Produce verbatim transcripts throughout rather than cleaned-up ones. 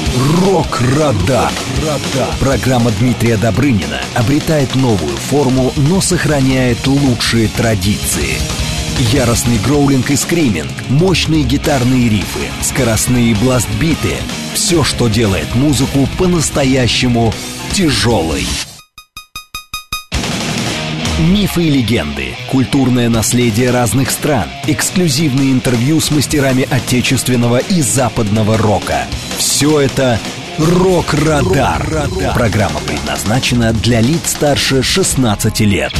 Рок-Радар. Программа Дмитрия Добрынина обретает новую форму, но сохраняет лучшие традиции. Яростный гроулинг и скриминг, мощные гитарные рифы, скоростные бластбиты — все, что делает музыку по-настоящему тяжелой. Мифы и легенды, культурное наследие разных стран, эксклюзивные интервью с мастерами отечественного и западного рока. Все это «Рок-Радар». Рок-Радар. Программа предназначена для лиц старше шестнадцати лет.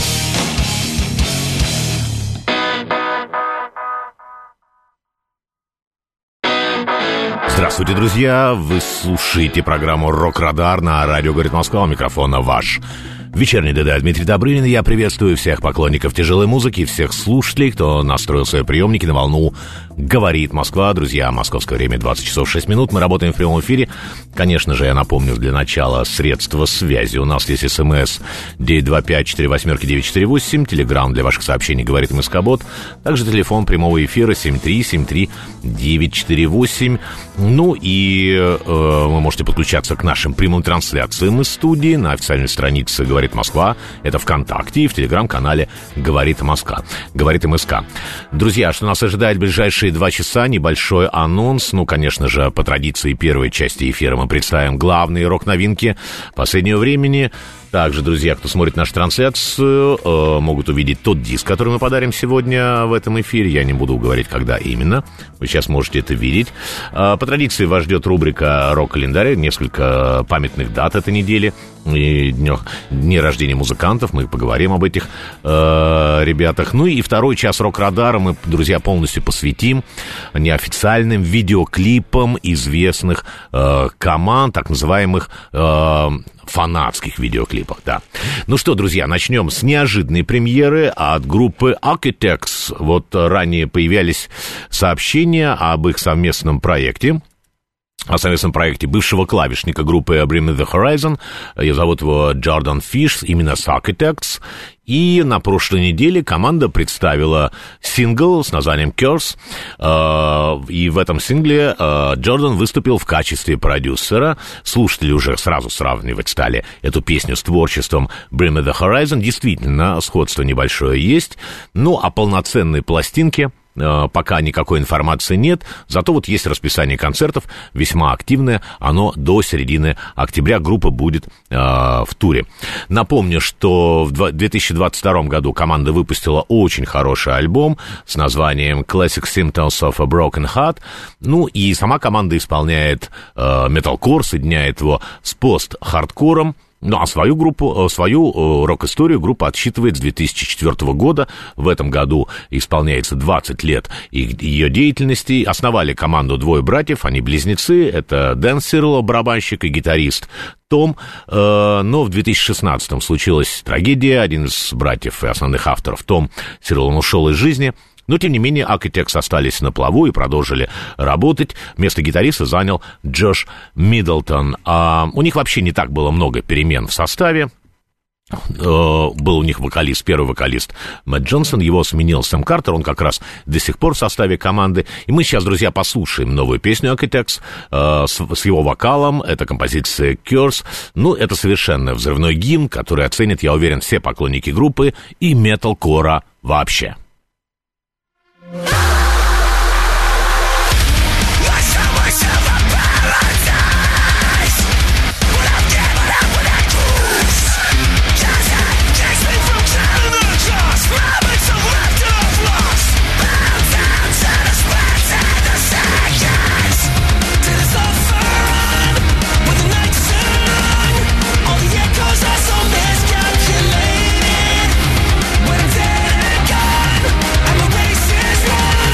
Здравствуйте, друзья! Вы слушаете программу «Рок-Радар» на радио «Говорит Москва». У микрофона ваш вечерний ДД Дмитрий Добрынин. Я приветствую всех поклонников тяжелой музыки, всех слушателей, кто настроил свои приемники на волну «Говорит Москва». Друзья, московское время двадцать часов шесть минут. Мы работаем в прямом эфире. Конечно же, я напомню для начала средства связи. У нас есть смс девять два пять четыре восемь девять четыре восемь, телеграм для ваших сообщений «Говорит МСК-бот», также телефон прямого эфира семь три семь три девять четыре восемь. Ну и э, вы можете подключаться к нашим прямым трансляциям из студии на официальной странице «Говорит Москва». Это ВКонтакте и в телеграм-канале «Говорит Москва». «Говорит МСК». Друзья, что нас ожидает в ближайшие два часа? Небольшой анонс. Ну, конечно же, по традиции первой части эфира мы представим главные рок-новинки последнего времени. Также, друзья, кто смотрит нашу трансляцию, э, могут увидеть тот диск, который мы подарим сегодня в этом эфире. Я не буду говорить, когда именно. Вы сейчас можете это видеть. Э, по традиции вас ждет рубрика «Рок-календарь». Несколько памятных дат этой недели. И дни, дни рождения музыкантов. Мы поговорим об этих э, ребятах. Ну и второй час «Рок-Радара» мы, друзья, полностью посвятим неофициальным видеоклипам известных э, команд, так называемых э, фанатских видеоклипах, да. Ну что, друзья, начнем с неожиданной премьеры от группы Architects. Вот ранее появлялись сообщения об их совместном проекте. О совместном проекте бывшего клавишника группы Bring Me The Horizon. Ее зовут его Джордан Фиш, именно с Architects. И на прошлой неделе команда представила сингл с названием Curse. И в этом сингле Джордан выступил в качестве продюсера. Слушатели уже сразу сравнивать стали эту песню с творчеством Bring Me The Horizon. Действительно, сходство небольшое есть. Ну, а полноценной пластинки пока никакой информации нет, зато вот есть расписание концертов, весьма активное, оно до середины октября, группа будет э, в туре. Напомню, что в две тысячи двадцать втором году команда выпустила очень хороший альбом с названием Classic Symptoms of a Broken Heart, ну и сама команда исполняет э, металкор, соединяет его с пост-хардкором. Ну, а свою группу, свою рок-историю группа отсчитывает с две тысячи четвёртого года. В этом году исполняется двадцать лет ее деятельности. Основали команду двое братьев, они близнецы. Это Дэн Сирло, барабанщик, и гитарист Том. Но в две тысячи шестнадцатом случилась трагедия. Один из братьев и основных авторов, Том Сирло, ушел из жизни. Но, тем не менее, Architects остались на плаву и продолжили работать. Место гитариста занял Джош Миддлтон. А у них вообще не так было много перемен в составе. Был у них вокалист, первый вокалист Мэтт Джонсон, его сменил Сэм Картер, он как раз до сих пор в составе команды. И мы сейчас, друзья, послушаем новую песню Architects э, с, с его вокалом. Это композиция Curse. Ну, это совершенно взрывной гимн, который оценят, я уверен, все поклонники группы и металкора вообще. When I'm dead and gone, I'm a racist.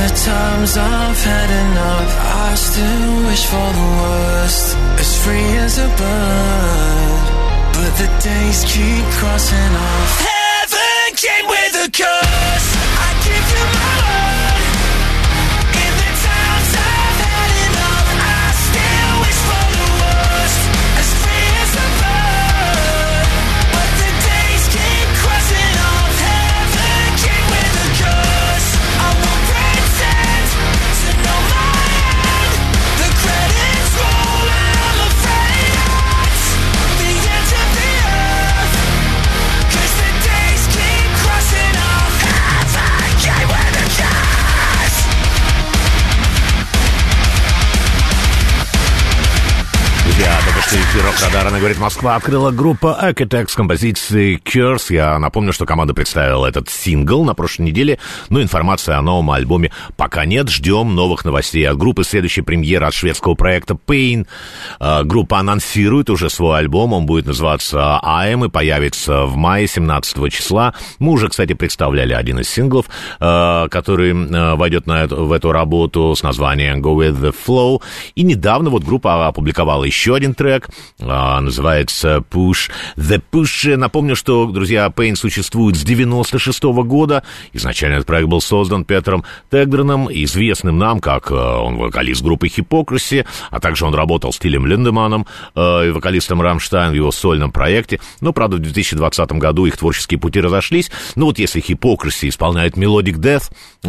the times I've had enough, I still wish for the worst. As free as a bird, but the days keep crossing off. Heaven came with a curse. I give you my word. In the times I've had enough, I still wish for the worst. As free as a bird, but the days keep crossing off. Heaven came with a curse. I won't pretend to know my end. The credits roll and I'm afraid it's the end of the earth. 'Cause the days keep crossing off. Heaven came with a curse. Друзья, только что эфир Рок-Радара на «Говорит Москва» открыла группа Architects с композицией Curse. Я напомню, что команда представила этот сингл на прошлой неделе, но информации о новом альбоме пока нет. Ждем новых новостей от группы. Следующая премьера от шведского проекта Pain. Группа анонсирует уже свой альбом, он будет называться I Am и появится в мае семнадцатого числа. Мы уже, кстати, представляли один из синглов, который войдет на эту, в эту работу с названием Go With The Flow. И недавно вот группа опубликовала еще один трек, называется Push. The Push. Напомню, что, друзья, Pain существует с девяносто шестого года. Изначально этот проект был создан Петром Тегдреном, известным нам как он вокалист группы Hypocrisy, а также он работал с Тилем Линдеманом и вокалистом Рамштайн в его сольном проекте. Но, правда, в две тысячи двадцатом году их творческие пути разошлись. Ну вот если Hypocrisy исполняет Melodic Death,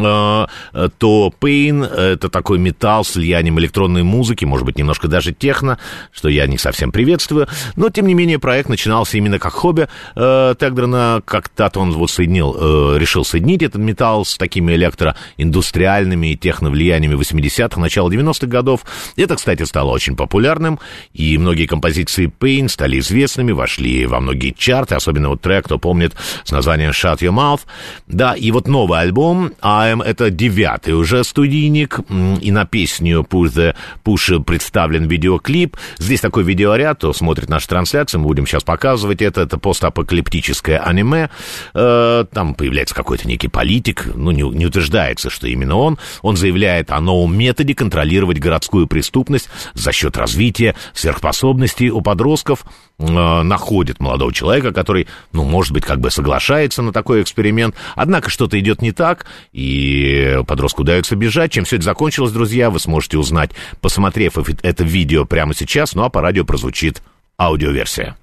то Pain — это такой металл с влиянием электронной музыки, может быть, немножко даже техно, что я не совсем приветствую. Но, тем не менее, проект начинался именно как хобби э, Тегдрена. Как-то он вот соединил, э, решил соединить этот металл с такими электроиндустриальными и техновлияниями восьмидесятых, начала девяностых годов. Это, кстати, стало очень популярным, и многие композиции Pain стали известными, вошли во многие чарты, особенно вот трек, кто помнит, с названием Shut Your Mouth. Да, и вот новый альбом I Am — это девятый уже студийник, и на песню Push the Push представлен видеоклип. Здесь такой видеоряд, кто смотрит нашу трансляцию, мы будем сейчас показывать это. Это постапокалиптическое аниме. Э, там появляется какой-то некий политик, ну, не, не утверждается, что именно он. Он заявляет о новом методе контролировать городскую преступность за счет развития сверхспособностей у подростков. Э, находит молодого человека, который, ну, может быть, как бы соглашается на такой эксперимент. Однако что-то идет не так, и подростку удается бежать. Чем все это закончилось, друзья, вы сможете узнать, посмотрев это видео прямо сейчас. Ну а по радио прозвучит аудиоверсия.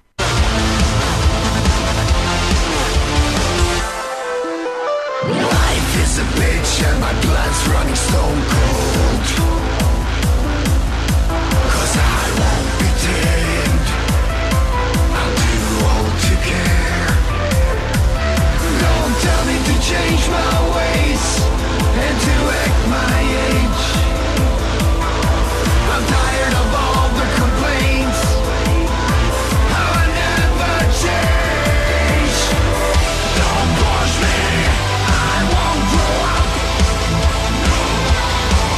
Don't push me, I won't grow up.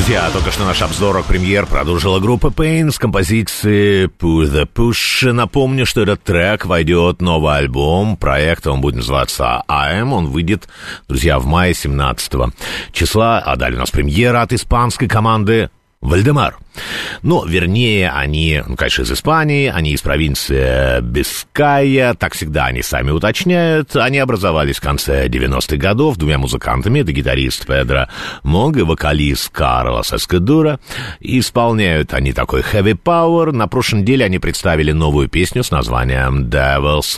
Друзья, только что наш обзор рок-премьер продолжила группа Pain с композицией Push the Push. Напомню, что этот трек войдет в новый альбом проекта, он будет называться I Am. Он выйдет, друзья, в мае семнадцатого числа. А далее у нас премьера от испанской команды Вальдемар. Ну, вернее, они, ну, конечно, из Испании, они из провинции Бискайя, так всегда они сами уточняют. Они образовались в конце девяностых годов двумя музыкантами, это гитарист Педро Монг и вокалист Карлос Эскадура. Исполняют они такой heavy power. На прошлой неделе они представили новую песню с названием Devil's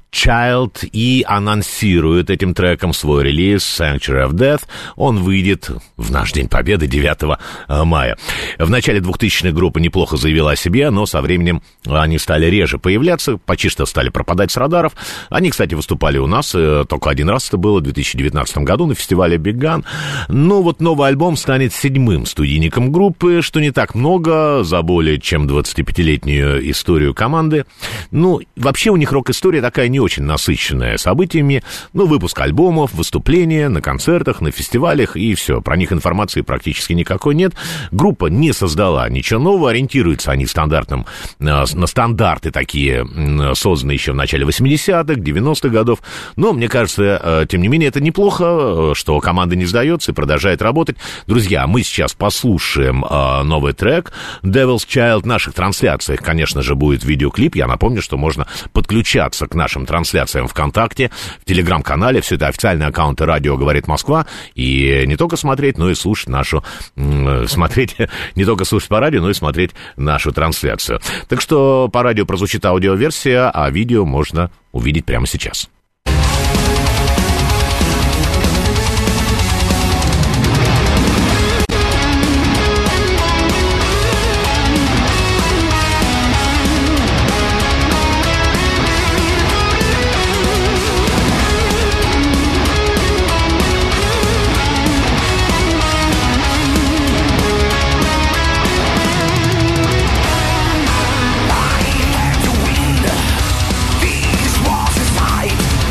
Child и анонсируют этим треком свой релиз Sanctuary of Death. Он выйдет в наш День Победы девятого мая. В начале двухтысячных группа неплохо заявила о себе, но со временем они стали реже появляться, почти что стали пропадать с радаров. Они, кстати, выступали у нас, только один раз это было, в две тысячи девятнадцатом году на фестивале Big Gun. Но вот новый альбом станет седьмым студийником группы, что не так много за более чем двадцатипятилетнюю историю команды. Ну, вообще у них рок-история такая не очень насыщенная событиями. Ну, выпуск альбомов, выступления на концертах, на фестивалях и все. Про них информации практически никакой нет. Группа не создала ничего нового, ориентируются они стандартным, на стандарты такие, созданные еще в начале восьмидесятых, девяностых годов. Но, мне кажется, тем не менее, это неплохо, что команда не сдается и продолжает работать. Друзья, мы сейчас послушаем новый трек Devil's Child. В наших трансляциях, конечно же, будет видеоклип. Я напомню, что можно подключаться к нашим трансляциям ВКонтакте, в Телеграм-канале. Все это официальные аккаунты «Радио говорит Москва». И не только смотреть, но и слушать нашу... Смотреть, не только слушать по радио, но и смотреть нашу трансляцию. Так что по радио прозвучит аудиоверсия, а видео можно увидеть прямо сейчас. These walls aside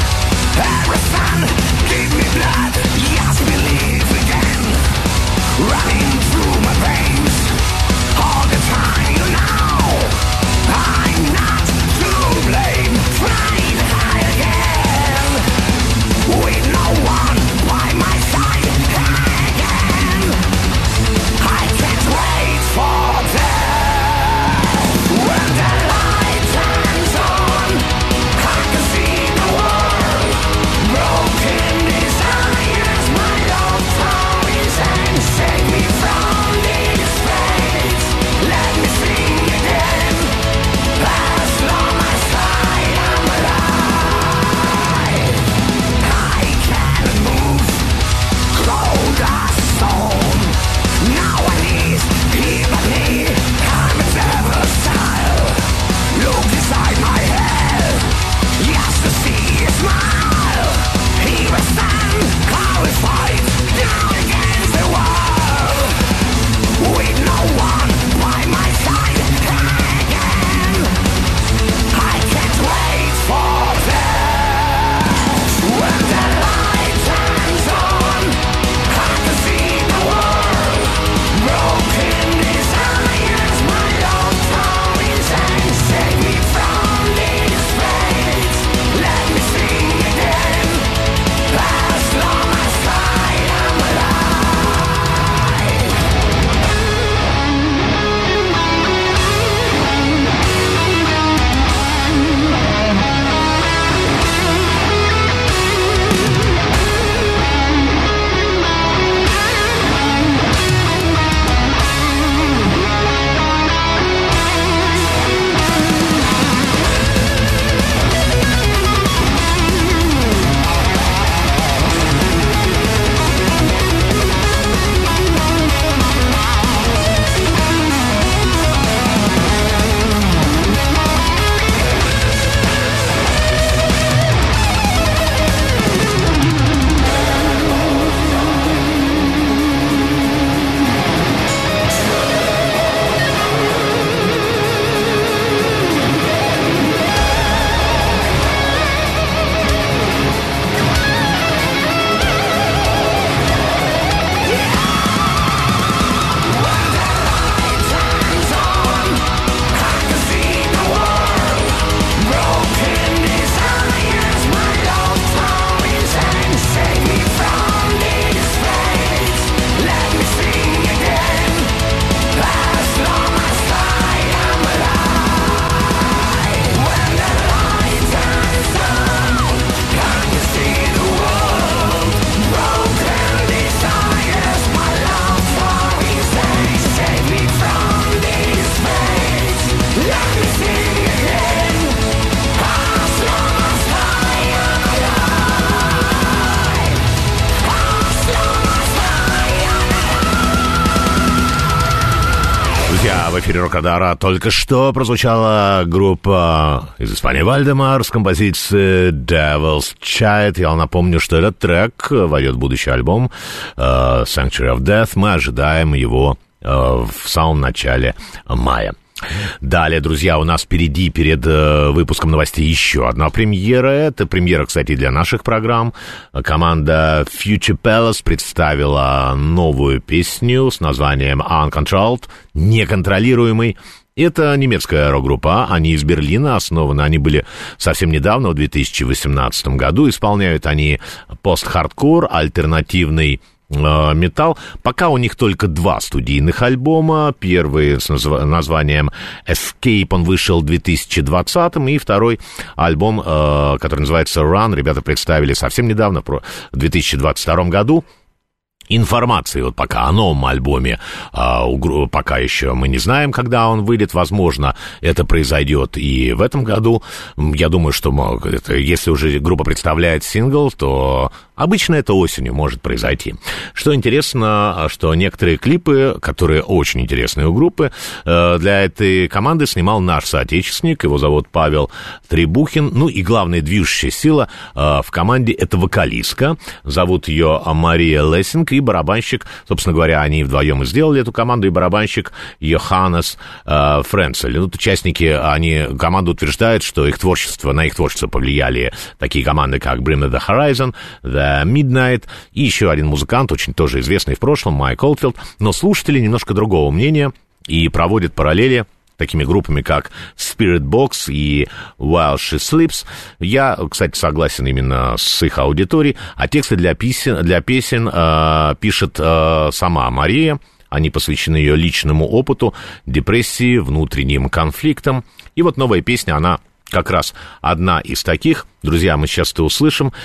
друзья, в эфире Рок-Радара только что прозвучала группа из Испании Вальдемар с композицией Devil's Child. Я напомню, что этот трек войдет в будущий альбом uh, Sanctuary of Death. Мы ожидаем его uh, в самом начале мая. Далее, друзья, у нас впереди, перед э, выпуском новостей, еще одна премьера. Это премьера, кстати, для наших программ. Команда Future Palace представила новую песню с названием Uncontrolled, неконтролируемый. Это немецкая рок-группа, они из Берлина, основаны они были совсем недавно, в две тысячи восемнадцатом году. Исполняют они пост-хардкор, альтернативный металл. Пока у них только два студийных альбома. Первый с названием Escape, он вышел в две тысячи двадцатом, и второй альбом, который называется Run, ребята представили совсем недавно, в две тысячи двадцать втором году. Информации вот пока о новом альбоме а, у, пока еще мы не знаем, когда он выйдет. Возможно, это произойдет и в этом году. Я думаю, что это, если уже группа представляет сингл, то обычно это осенью может произойти. Что интересно, что некоторые клипы, которые очень интересные у группы, для этой команды снимал наш соотечественник. Его зовут Павел Требухин. Ну и главная движущая сила в команде — это вокалистка. Зовут ее Мария Лессинг. И барабанщик, собственно говоря, они вдвоем и сделали эту команду, и барабанщик Йоханнес э, Френцель. Ну, участники, они, команда утверждает, что их творчество, на их творчество повлияли такие команды, как Bring Me The Horizon, The Midnight, и еще один музыкант, очень тоже известный в прошлом, Майк Олдфилд. Но слушатели немножко другого мнения и проводят параллели такими группами, как Spirit Box и While She Sleeps. Я, кстати, согласен именно с их аудиторией, а тексты для песен, для песен э, пишет э, сама Мария. Они посвящены ее личному опыту, депрессии, внутренним конфликтам. И вот новая песня, она как раз одна из таких. Друзья, мы сейчас это услышим.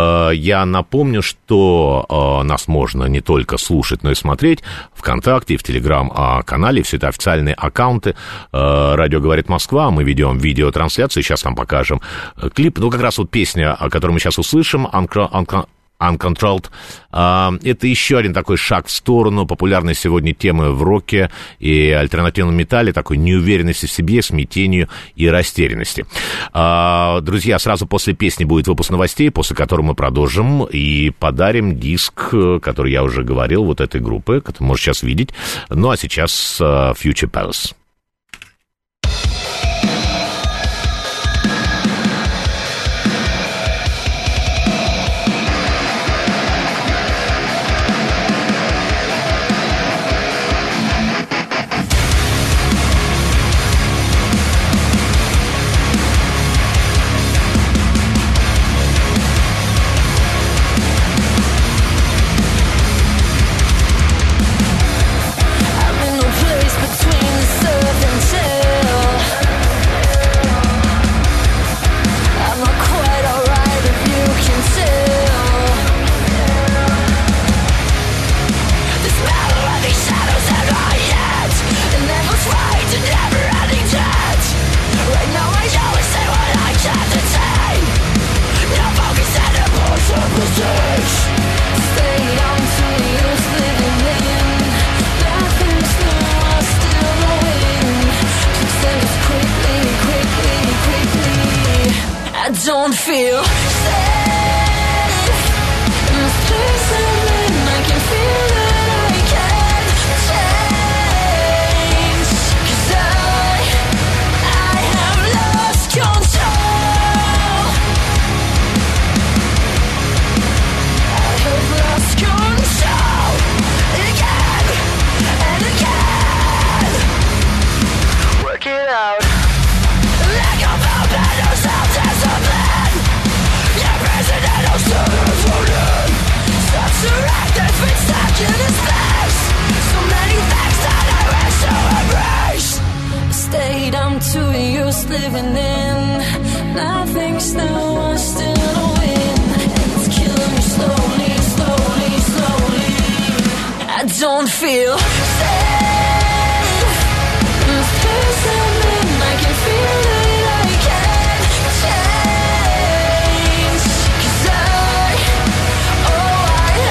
Я напомню, что нас можно не только слушать, но и смотреть ВКонтакте, в Телеграм-канале. Все это официальные аккаунты «Радио говорит Москва». Мы ведем видеотрансляцию. Сейчас вам покажем клип. Ну, как раз вот песня, которую мы сейчас услышим, Uncontrolled. Это еще один такой шаг в сторону популярной сегодня темы в роке и альтернативном металле, такой неуверенности в себе, смятению и растерянности. Друзья, сразу после песни будет выпуск новостей, после которого мы продолжим и подарим диск, который я уже говорил, вот этой группы, которую можешь сейчас видеть. Ну, а сейчас Future Palace. Don't feel safe in this place I'm in. I can feel that I can't change, 'cause I, I have lost control. I have lost control again and again. Work it out. Like a puppet or self-discipline. Your president of students will learn. Saturated, been stuck in this place. So many things that I wish to embrace. The state I'm too used living in. Nothing's new, I'm still a win. And it's killing me slowly, slowly, slowly. I don't feel safe in this place I'm in. I can feel it.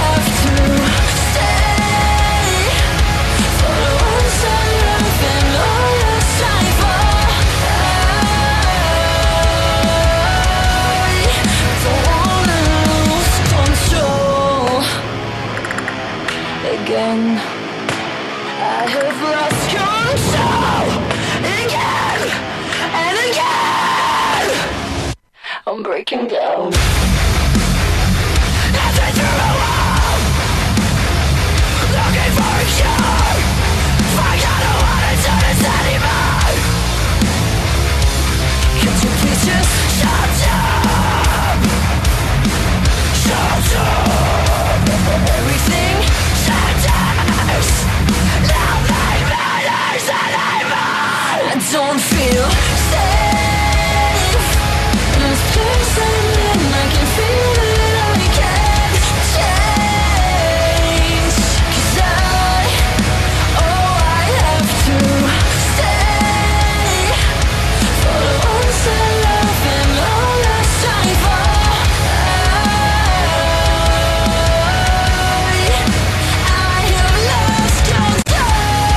Oh, can go. Nothing through a wall, looking for a cure. Find out I wanna do this anymore. Could you please just shut up? Shut up. Everything shatters. Now they matters anymore. I don't feel safe in this place I'm in. I can feel that I can't change. 'Cause I, oh, I have to stay for the ones I love and all I strive for. I, I have lost control.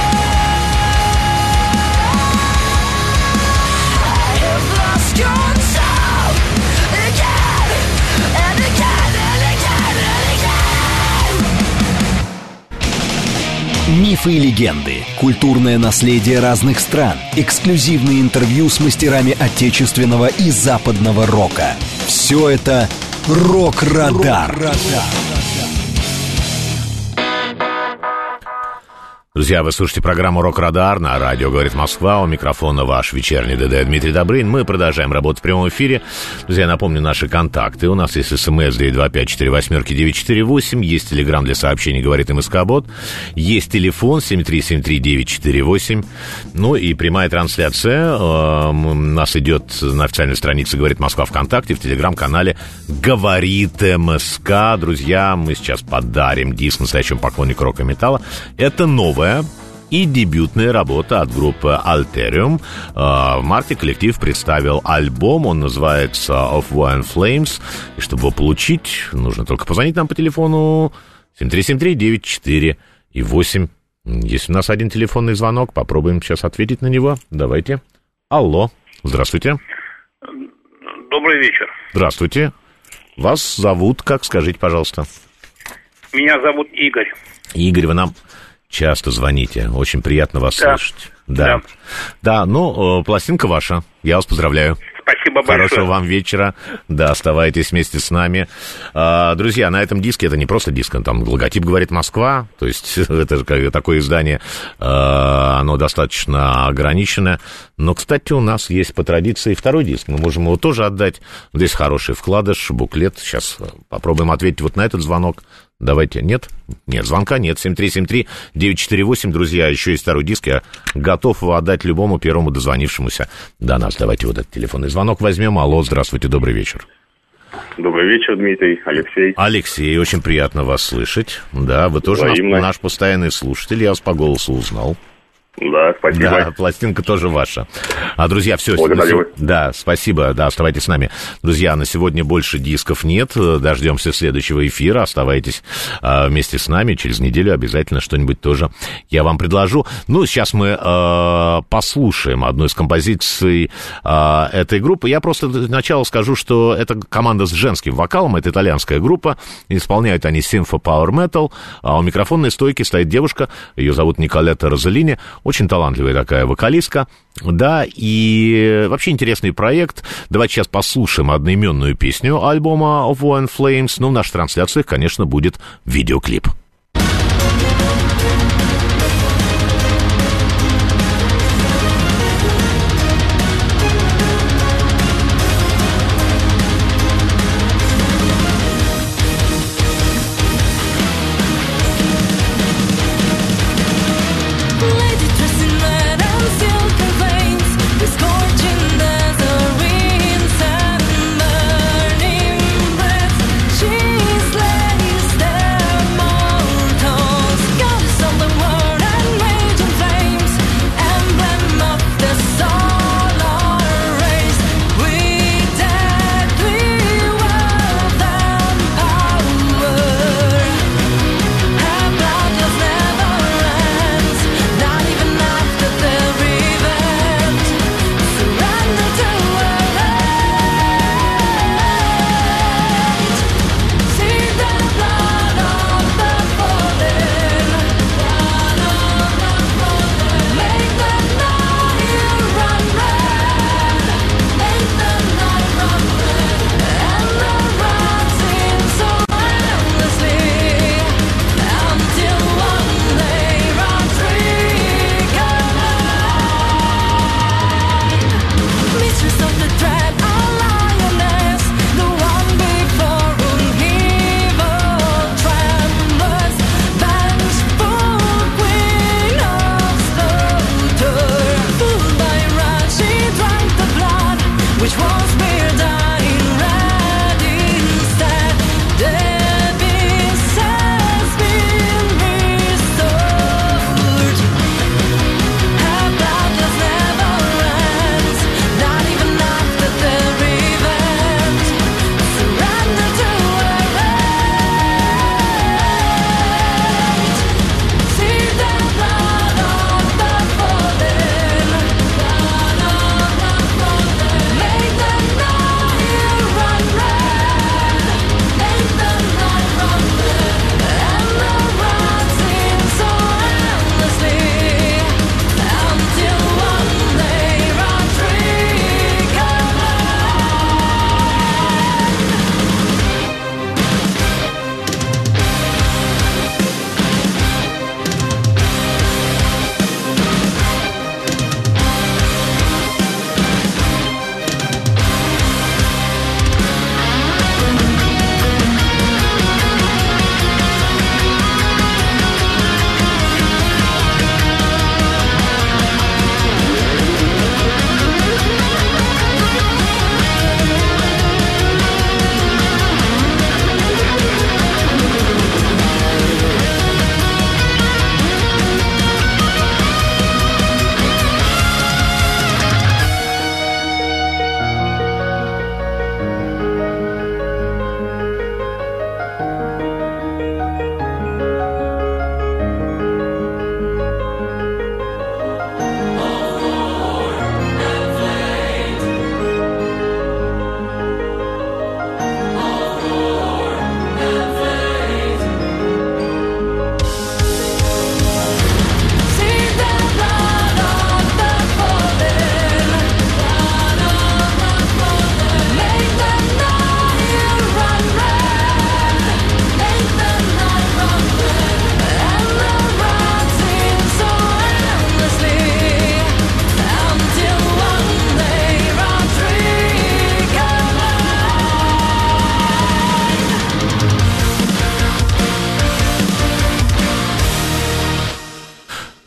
I have lost control again and again and again and again. Мифы и легенды, культурное наследие разных стран, эксклюзивные интервью с мастерами отечественного и западного рока. Все это «Рок-Радар». Друзья, вы слушаете программу «Рок-Радар» на радио «Говорит Москва». У микрофона ваш вечерний ДД Дмитрий Добрынин. Мы продолжаем работать в прямом эфире. Друзья, я напомню наши контакты. У нас есть СМС девять два пять четыре восемь девять четыре восемь. Есть телеграм для сообщений «Говорит МСК-бот». Есть телефон семь три семь три девять четыре восемь. Ну и прямая трансляция э, у нас идет на официальной странице «Говорит Москва» ВКонтакте, в телеграм-канале «Говорит МСК». Друзья, мы сейчас подарим диск настоящему поклоннику рока и металла. Это новое и дебютная работа от группы Alterium. В марте коллектив представил альбом, он называется Of War and Flames. И чтобы его получить, нужно только позвонить нам по телефону семь три семь три девять четыре восемь. Есть у нас один телефонный звонок, попробуем сейчас ответить на него. Давайте. Алло, здравствуйте. Добрый вечер. Здравствуйте. Вас зовут как, скажите, пожалуйста. Меня зовут Игорь. Игорь, вы нам часто звоните. Очень приятно вас Да. слышать. Да. Да. Да, ну, э, пластинка ваша. Я вас поздравляю. Спасибо Хорошего большое. вам вечера. Да, оставайтесь вместе с нами. А, друзья, на этом диске, это не просто диск, там логотип «Говорит Москва», то есть это же как- такое издание, а, оно достаточно ограниченное. Но, кстати, у нас есть по традиции второй диск, мы можем его тоже отдать. Здесь хороший вкладыш, буклет. Сейчас попробуем ответить вот на этот звонок. Давайте. Нет? Нет, звонка нет. семь три семь три девять четыре восемь. Друзья, еще есть второй диск. Я готов его отдать любому первому дозвонившемуся до нас. Давайте вот этот телефонный звонок возьмем. Алло, здравствуйте, добрый вечер. Добрый вечер, Дмитрий, Алексей. Алексей, очень приятно вас слышать. Да, вы тоже наш, Взаимно. наш постоянный слушатель. Я вас по голосу узнал. Да, спасибо. Да, пластинка тоже ваша. А, друзья, все. Благодарю. Да, спасибо, да, оставайтесь с нами. Друзья, на сегодня больше дисков нет. Дождемся следующего эфира. Оставайтесь а, вместе с нами. Через неделю обязательно что-нибудь тоже я вам предложу. Ну, сейчас мы а, послушаем одну из композиций а, этой группы. Я просто для начала скажу, что это команда с женским вокалом. Это итальянская группа. Исполняют они Sympho Power Metal. А у микрофонной стойки стоит девушка. Ее зовут Николетта Розеллини. Очень талантливая такая вокалистка, да, и вообще интересный проект. Давайте сейчас послушаем одноименную песню альбома Of War and Flames. Ну, в наших трансляциях, конечно, будет видеоклип. Lady dressed in red and silken veins, the scorching desert winds and burning breath. She slays them all.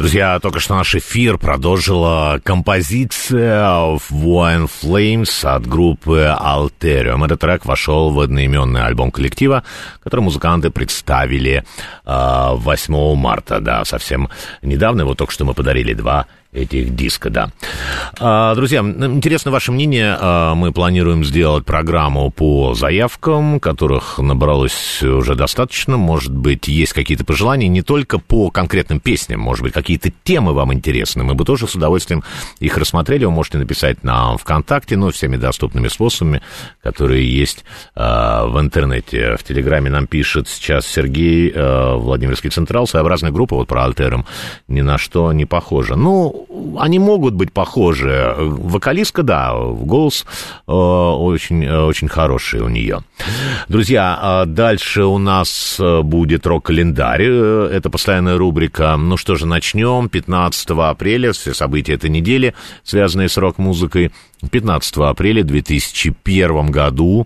Друзья, только что наш эфир продолжила композиция Wine Flames от группы Alterium. Этот трек вошел в одноименный альбом коллектива, который музыканты представили э, восьмого марта, да, совсем недавно. Вот только что мы подарили два этих диска, да. А, друзья, интересно ваше мнение. А, мы планируем сделать программу по заявкам, которых набралось уже достаточно. Может быть, есть какие-то пожелания не только по конкретным песням, может быть, какие-то темы вам интересны. Мы бы тоже с удовольствием их рассмотрели. Вы можете написать нам ВКонтакте, ну, всеми доступными способами, которые есть а, в интернете. В Телеграме нам пишет сейчас Сергей, а, Владимирский Централ, своеобразная группа, вот про Alterium, ни на что не похожа. Ну, они могут быть похожи. Вокалистка, да, голос э, очень, очень хороший у нее. Друзья, дальше у нас будет рок-календарь. Это постоянная рубрика. Ну что же, начнем. пятнадцатого апреля, все события этой недели, связанные с рок-музыкой. пятнадцатого апреля две тысячи первом году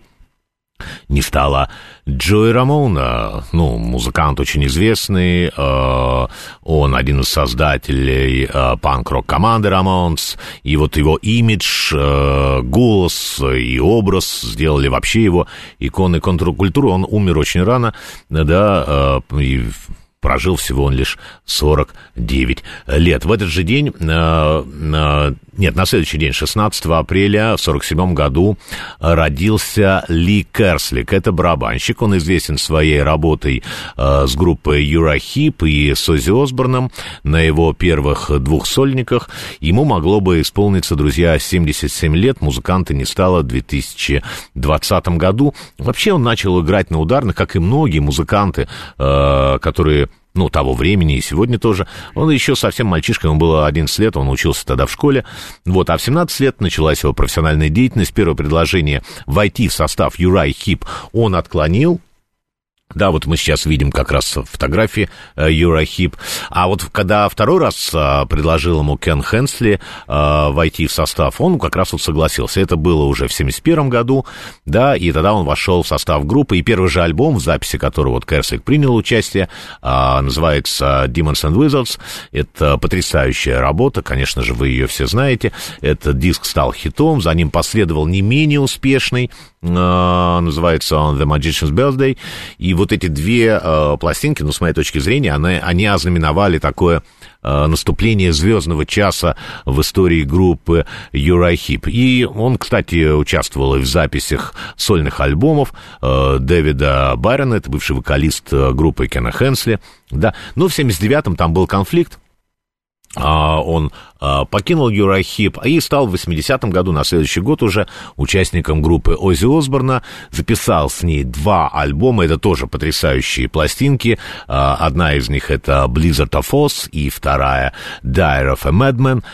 не стало Джои Рамона, ну, музыкант очень известный, э, он один из создателей э, панк-рок команды Рамонс, и вот его имидж, э, голос и образ сделали вообще его иконой контркультуры. Он умер очень рано, да, э, и прожил всего он лишь сорок девять лет. В этот же день, э, э, нет, на следующий день, шестнадцатого апреля в сорок седьмом году родился Ли Керслик. Это барабанщик, он известен своей работой э, с группой Uriah Heep и с Оззи Осборном на его первых двух сольниках. Ему могло бы исполниться, друзья, семьдесят семь лет, музыканта не стало в две тысячи двадцатом году. Вообще он начал играть на ударных, как и многие музыканты, э, которые... ну, того времени и сегодня тоже. Он еще совсем мальчишкой, ему было одиннадцать лет, он учился тогда в школе. Вот, а в семнадцать лет началась его профессиональная деятельность. Первое предложение войти в состав Uriah Heep он отклонил. Да, вот мы сейчас видим как раз фотографии Uriah Heep. А вот когда второй раз а, предложил ему Кен Хенсли а, войти в состав, он как раз вот согласился. Это было уже в семьдесят первом году, да, и тогда он вошел в состав группы. И первый же альбом, в записи которого вот Керслик принял участие, а, называется Demons and Wizards. Это потрясающая работа, конечно же, вы ее все знаете. Этот диск стал хитом, за ним последовал не менее успешный, а, называется он The Magician's Birthday. И вот эти две э, пластинки, ну, с моей точки зрения, они, они ознаменовали такое э, наступление звездного часа в истории группы Uriah Heep. И он, кстати, участвовал и в записях сольных альбомов э, Дэвида Байрона, это бывший вокалист группы Кена Хенсли. Да. Но в семьдесят девятом там был конфликт. Он покинул Uriah Heep и стал в восьмидесятом году, на следующий год уже, участником группы Оззи Осборна, записал с ней два альбома, это тоже потрясающие пластинки, одна из них это Blizzard of Oz и вторая Diary of a Madman.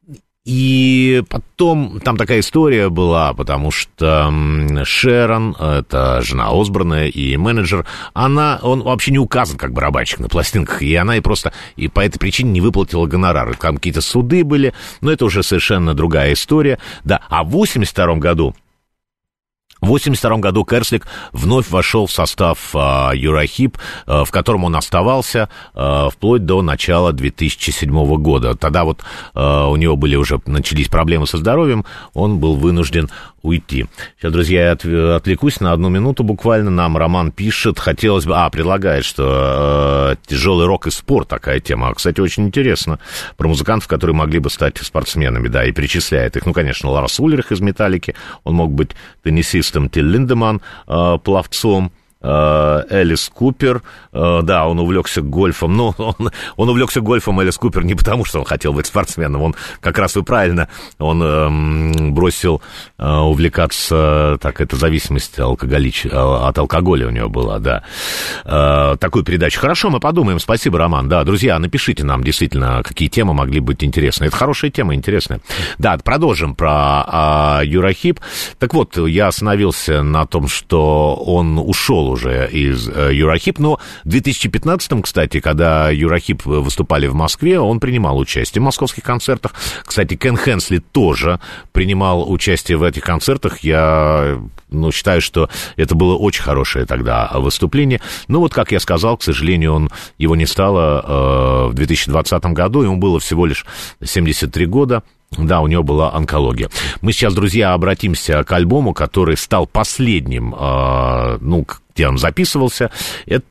И потом там такая история была, потому что Шерон, это жена Осборна и менеджер, она, он вообще не указан как барабанщик на пластинках, и она и просто и по этой причине не выплатила гонорары. Там какие-то суды были, но это уже совершенно другая история. Да, а в восемьдесят втором году В восемьдесят втором году Керслик вновь вошел в состав uh, Uriah Heep, uh, в котором он оставался uh, вплоть до начала две тысячи седьмого года. Тогда вот uh, у него были уже, начались проблемы со здоровьем, он был вынужден уйти. Сейчас, друзья, я от, отвлекусь на одну минуту буквально. Нам Роман пишет, хотелось бы... А, предлагает, что uh, тяжелый рок и спорт, такая тема. Кстати, очень интересно. Про музыкантов, которые могли бы стать спортсменами, да, и перечисляет их. Ну, конечно, Ларс Ульрих из «Металлики», он мог быть теннисистом, Тиль Линдеман, э, пловцом, э, Элис Купер, э, да, он увлекся гольфом, но он, он увлекся гольфом, Элис Купер, не потому, что он хотел быть спортсменом, он как раз и правильно, он э, бросил э, увлекаться, так, это зависимость алкоголич, от алкоголя у него была, да, э, такую передачу. Хорошо, мы подумаем, спасибо, Роман, да, друзья, напишите нам, действительно, какие темы могли быть интересны, это хорошая тема, интересная. Да, продолжим про э, Uriah Heep. Так вот, я остановился на том, что он ушел уже из Eurahip, но в две тысячи пятнадцатом, кстати, когда Eurahip выступали в Москве, он принимал участие в московских концертах. Кстати, Кен Хенсли тоже принимал участие в этих концертах. Я, ну, считаю, что это было очень хорошее тогда выступление. Но вот, как я сказал, к сожалению, он, его не стало э, в две тысячи двадцатом году, ему было всего лишь семьдесят три года. Да, у него была онкология. Мы сейчас, друзья, обратимся к альбому, который стал последним, э, ну, где он записывался. Это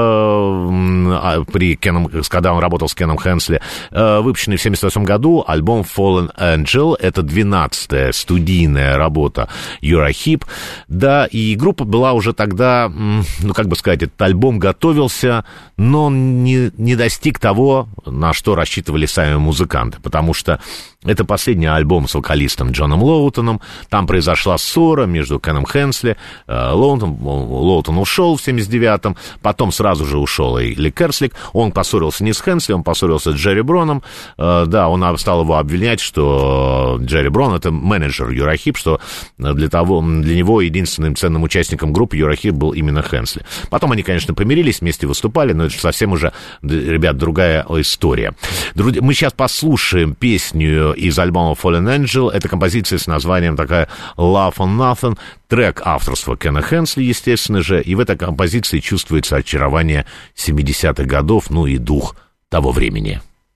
при Кеном, когда он работал с Кеном Хенсли, выпущенный в семьдесят восьмом году альбом Fallen Angel. Это двенадцатая студийная работа Eurahip. Да, и группа была уже тогда, ну, как бы сказать, этот альбом готовился, но он не, не достиг того, на что рассчитывали сами музыканты, потому что это последний альбом с вокалистом Джоном Лоутоном. Там произошла ссора между Кеном Хенсли, Лоутоном, Лоутон ушел в семьдесят девятом, потом сразу же ушел и Ли Керслик. Он поссорился не с Хенсли, он поссорился с Джерри Броном. Да, он стал его обвинять, что Джерри Брон — это менеджер Eurahip, что для, того, для него единственным ценным участником группы Eurahip был именно Хенсли. Потом они, конечно, помирились, вместе выступали, но это совсем уже, ребят, другая история. Мы сейчас послушаем песню из альбома Fallen Angel. Это композиция с названием такая Love on Nothing. Трек авторства Кена Хенсли, естественно же. И в этой композиции чувствуется очарование семидесятых годов, ну и дух того времени.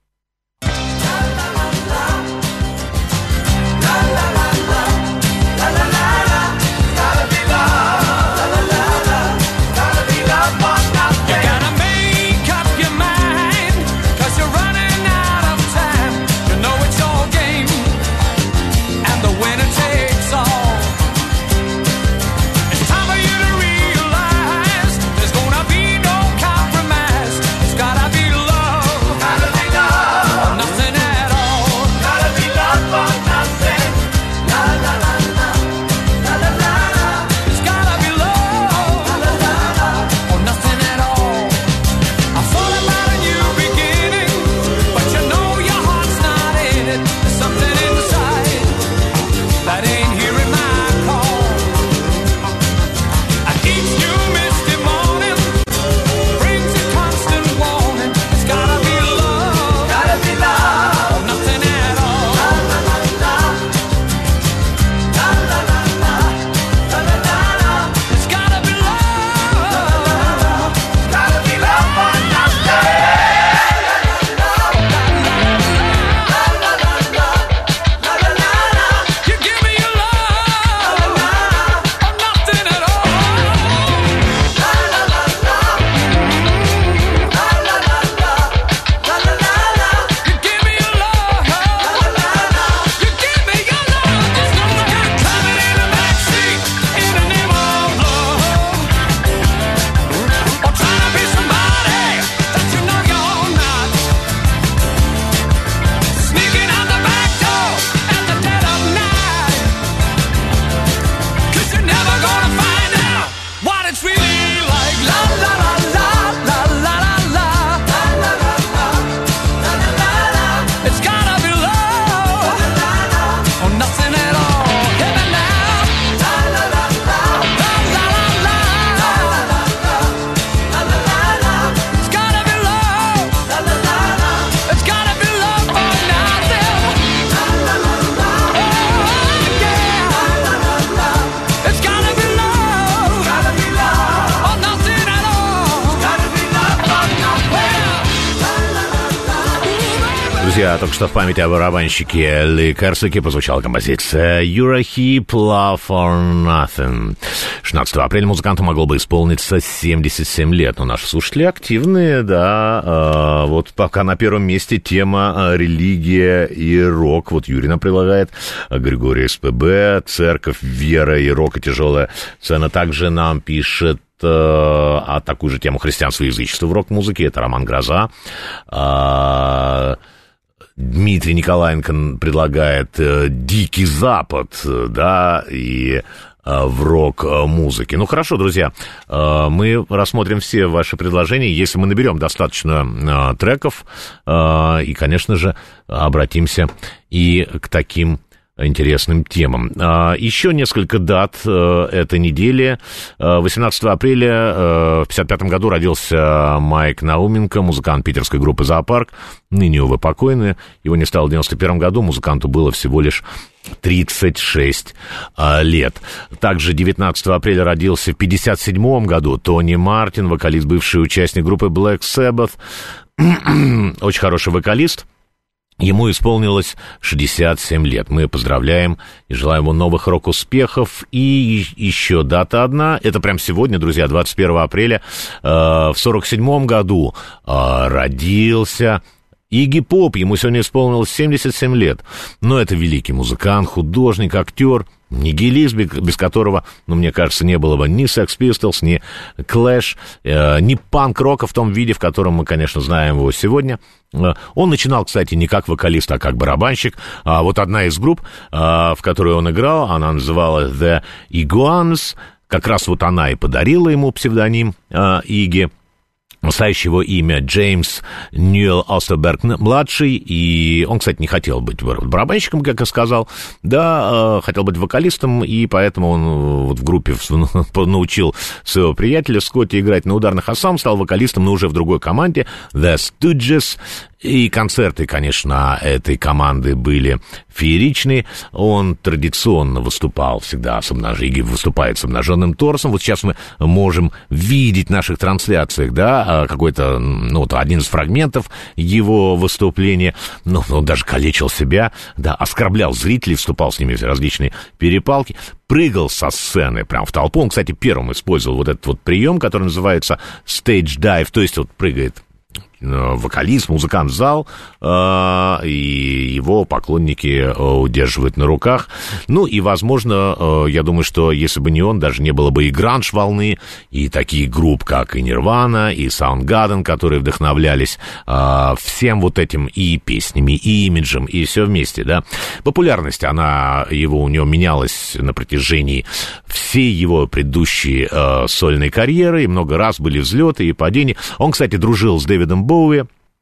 Друзья, только что в памяти о барабанщике Ли Керслике прозвучала композиция Eurahip Love or Nothing. шестнадцатого апреля музыканту могло бы исполниться семьдесят семь лет, но наши слушатели активные, да. Э, вот пока на первом месте тема э, религия и рок. Вот Юрий нам предлагает Григорий СПБ, церковь, вера и рок и тяжелая сцена. Также нам пишет а такую же тему христианства и язычества в рок-музыке. Это Роман Гроза. А, Дмитрий Николаенко предлагает «Дикий Запад», да, и в рок-музыке. Ну, хорошо, друзья, мы рассмотрим все ваши предложения, если мы наберем достаточно треков, и, конечно же, обратимся и к таким интересным темам. Еще несколько дат этой недели. восемнадцатого апреля в пятьдесят пятом году родился Майк Науменко, музыкант питерской группы «Зоопарк». Ныне, увы, покойный. Его не стало в девяносто первом году. Музыканту было всего лишь тридцать шесть лет. Также девятнадцатого апреля родился в пятьдесят седьмом году Тони Мартин, вокалист, бывший участник группы Black Sabbath. Очень хороший вокалист. Ему исполнилось шестьдесят семь лет. Мы поздравляем и желаем ему новых рок-успехов. И еще дата одна. Это прям сегодня, друзья, двадцать первого апреля. Э, в сорок седьмом году э, родился Игги Поп. Ему сегодня исполнилось семьдесят семь лет. Но это великий музыкант, художник, актер, нигилист, без которого, ну, мне кажется, не было бы ни Sex Pistols, ни Clash, э, ни панк-рока в том виде, в котором мы, конечно, знаем его сегодня. Э, он начинал, кстати, не как вокалист, а как барабанщик. А вот одна из групп, э, в которой он играл, она называлась The Iguanas. Как раз вот она и подарила ему псевдоним э, Игги. Настоящее его имя Джеймс Ньюэлл Остерберг-младший, и он, кстати, не хотел быть барабанщиком, как я сказал, да, хотел быть вокалистом, и поэтому он вот в группе научил своего приятеля Скотти играть на ударных, а сам стал вокалистом, но уже в другой команде, The Stooges. И концерты, конечно, этой команды были фееричные. Он традиционно выступал всегда с обнаженным, выступает с обнаженным торсом. Вот сейчас мы можем видеть в наших трансляциях, да, какой-то, ну, вот один из фрагментов его выступления. Ну, он даже калечил себя, да, оскорблял зрителей, вступал с ними в различные перепалки. Прыгал со сцены прям в толпу. Он, кстати, первым использовал вот этот вот прием, который называется stage dive, то есть вот прыгает вокалист, музыкант в зал, э, и его поклонники э, удерживают на руках. Ну, и, возможно, э, я думаю, что если бы не он, даже не было бы и гранж-волны, и таких групп, как и Nirvana, и Soundgarden, которые вдохновлялись э, всем вот этим и песнями, и имиджем, и все вместе, да. Популярность, она, его, у него менялась на протяжении всей его предыдущей э, сольной карьеры, и много раз были взлеты и падения. Он, кстати, дружил с Дэвидом Боуи.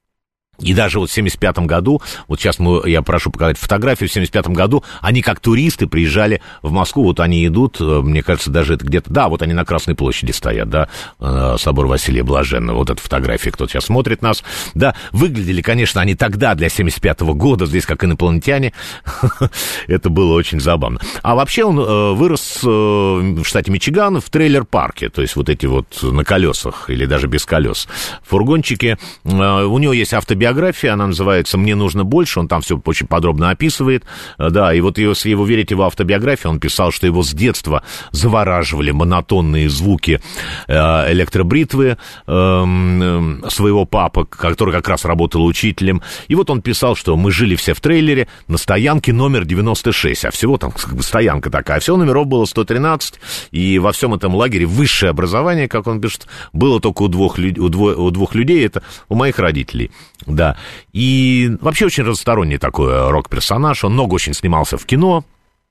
И даже вот в семьдесят пятом году, вот сейчас мы, я прошу показать фотографию, в семьдесят пятом году они как туристы приезжали в Москву, вот они идут, мне кажется, даже это где-то, да, вот они на Красной площади стоят, да, собор Василия Блаженного, вот эта фотография, кто сейчас смотрит нас, да, выглядели, конечно, они тогда для семьдесят пятого года, здесь как инопланетяне, это было очень забавно. А вообще он вырос в штате Мичиган в трейлер-парке, то есть вот эти вот на колесах или даже без колес фургончики, у него есть автобиография, биография, она называется «Мне нужно больше», он там все очень подробно описывает, да, и вот если его верить его автобиографии, он писал, что его с детства завораживали монотонные звуки электробритвы своего папы, который как раз работал учителем, и вот он писал, что мы жили все в трейлере на стоянке номер девяносто шесть, а всего там как бы стоянка такая, всего номеров было сто тринадцать, и во всем этом лагере высшее образование, как он пишет, было только у двух, у двух, у двух людей, это у моих родителей. Да, и вообще очень разносторонний такой рок-персонаж, он много очень снимался в кино,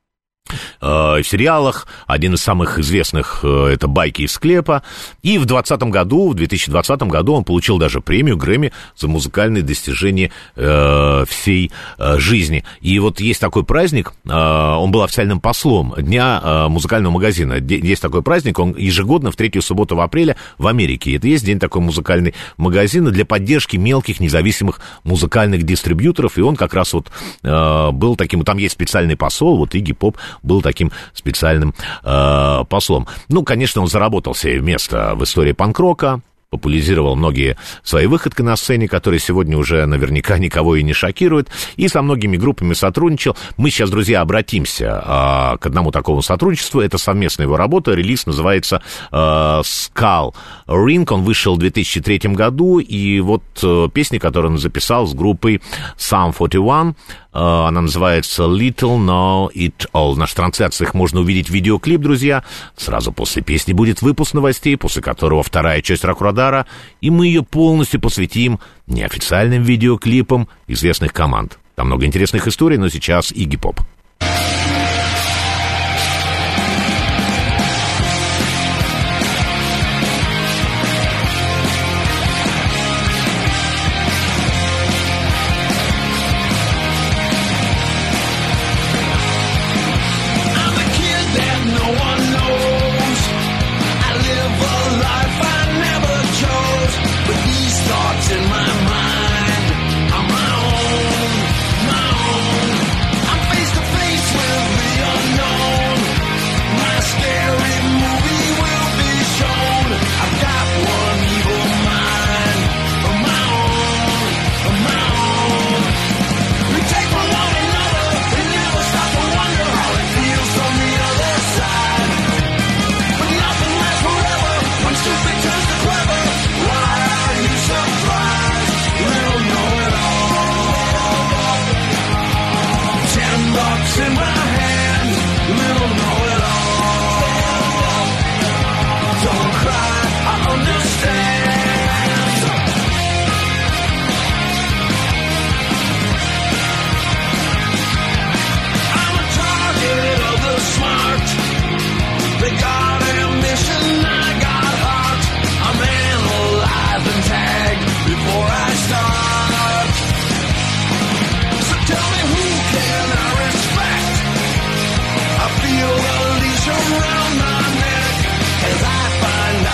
в сериалах, один из самых известных — это «Байки из склепа», и в двадцатом году, в две тысячи двадцатом году он получил даже премию Грэмми за музыкальные достижения э, всей э, жизни. И вот есть такой праздник, э, он был официальным послом Дня э, музыкального магазина, есть такой праздник, он ежегодно в третью субботу в апреле в Америке, это есть день такой музыкальный магазин для поддержки мелких независимых музыкальных дистрибьюторов, и он как раз вот э, был таким, там есть специальный посол, вот Игги Поп был таким специальным э, послом. Ну, конечно, он заработал себе место в истории панк-рока, популяризировал многие свои выходки на сцене, которые сегодня уже наверняка никого и не шокируют, и со многими группами сотрудничал. Мы сейчас, друзья, обратимся а, к одному такому сотрудничеству. Это совместная его работа. Релиз называется а, Skull Ring. Он вышел в две тысячи третьем году, и вот а, песня, которую он записал с группой Sum сорок один, а, она называется Little Know It All. В наших трансляциях можно увидеть видеоклип, друзья. Сразу после песни будет выпуск новостей, после которого вторая часть «Рок-Радара», и мы ее полностью посвятим неофициальным видеоклипам известных команд. Там много интересных историй, но сейчас Игги Поп.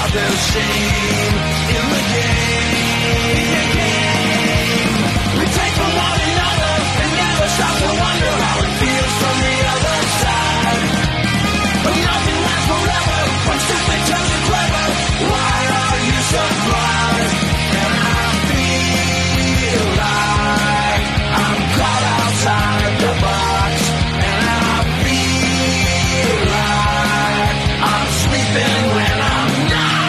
nothing seen in the game. We take from one another and never stop to wonder how it feels from the other side. But nothing lasts forever when stupid turns to clever. Why are you surprised? And I feel like I'm caught outside the box. And I feel like I'm sleeping when I'm not.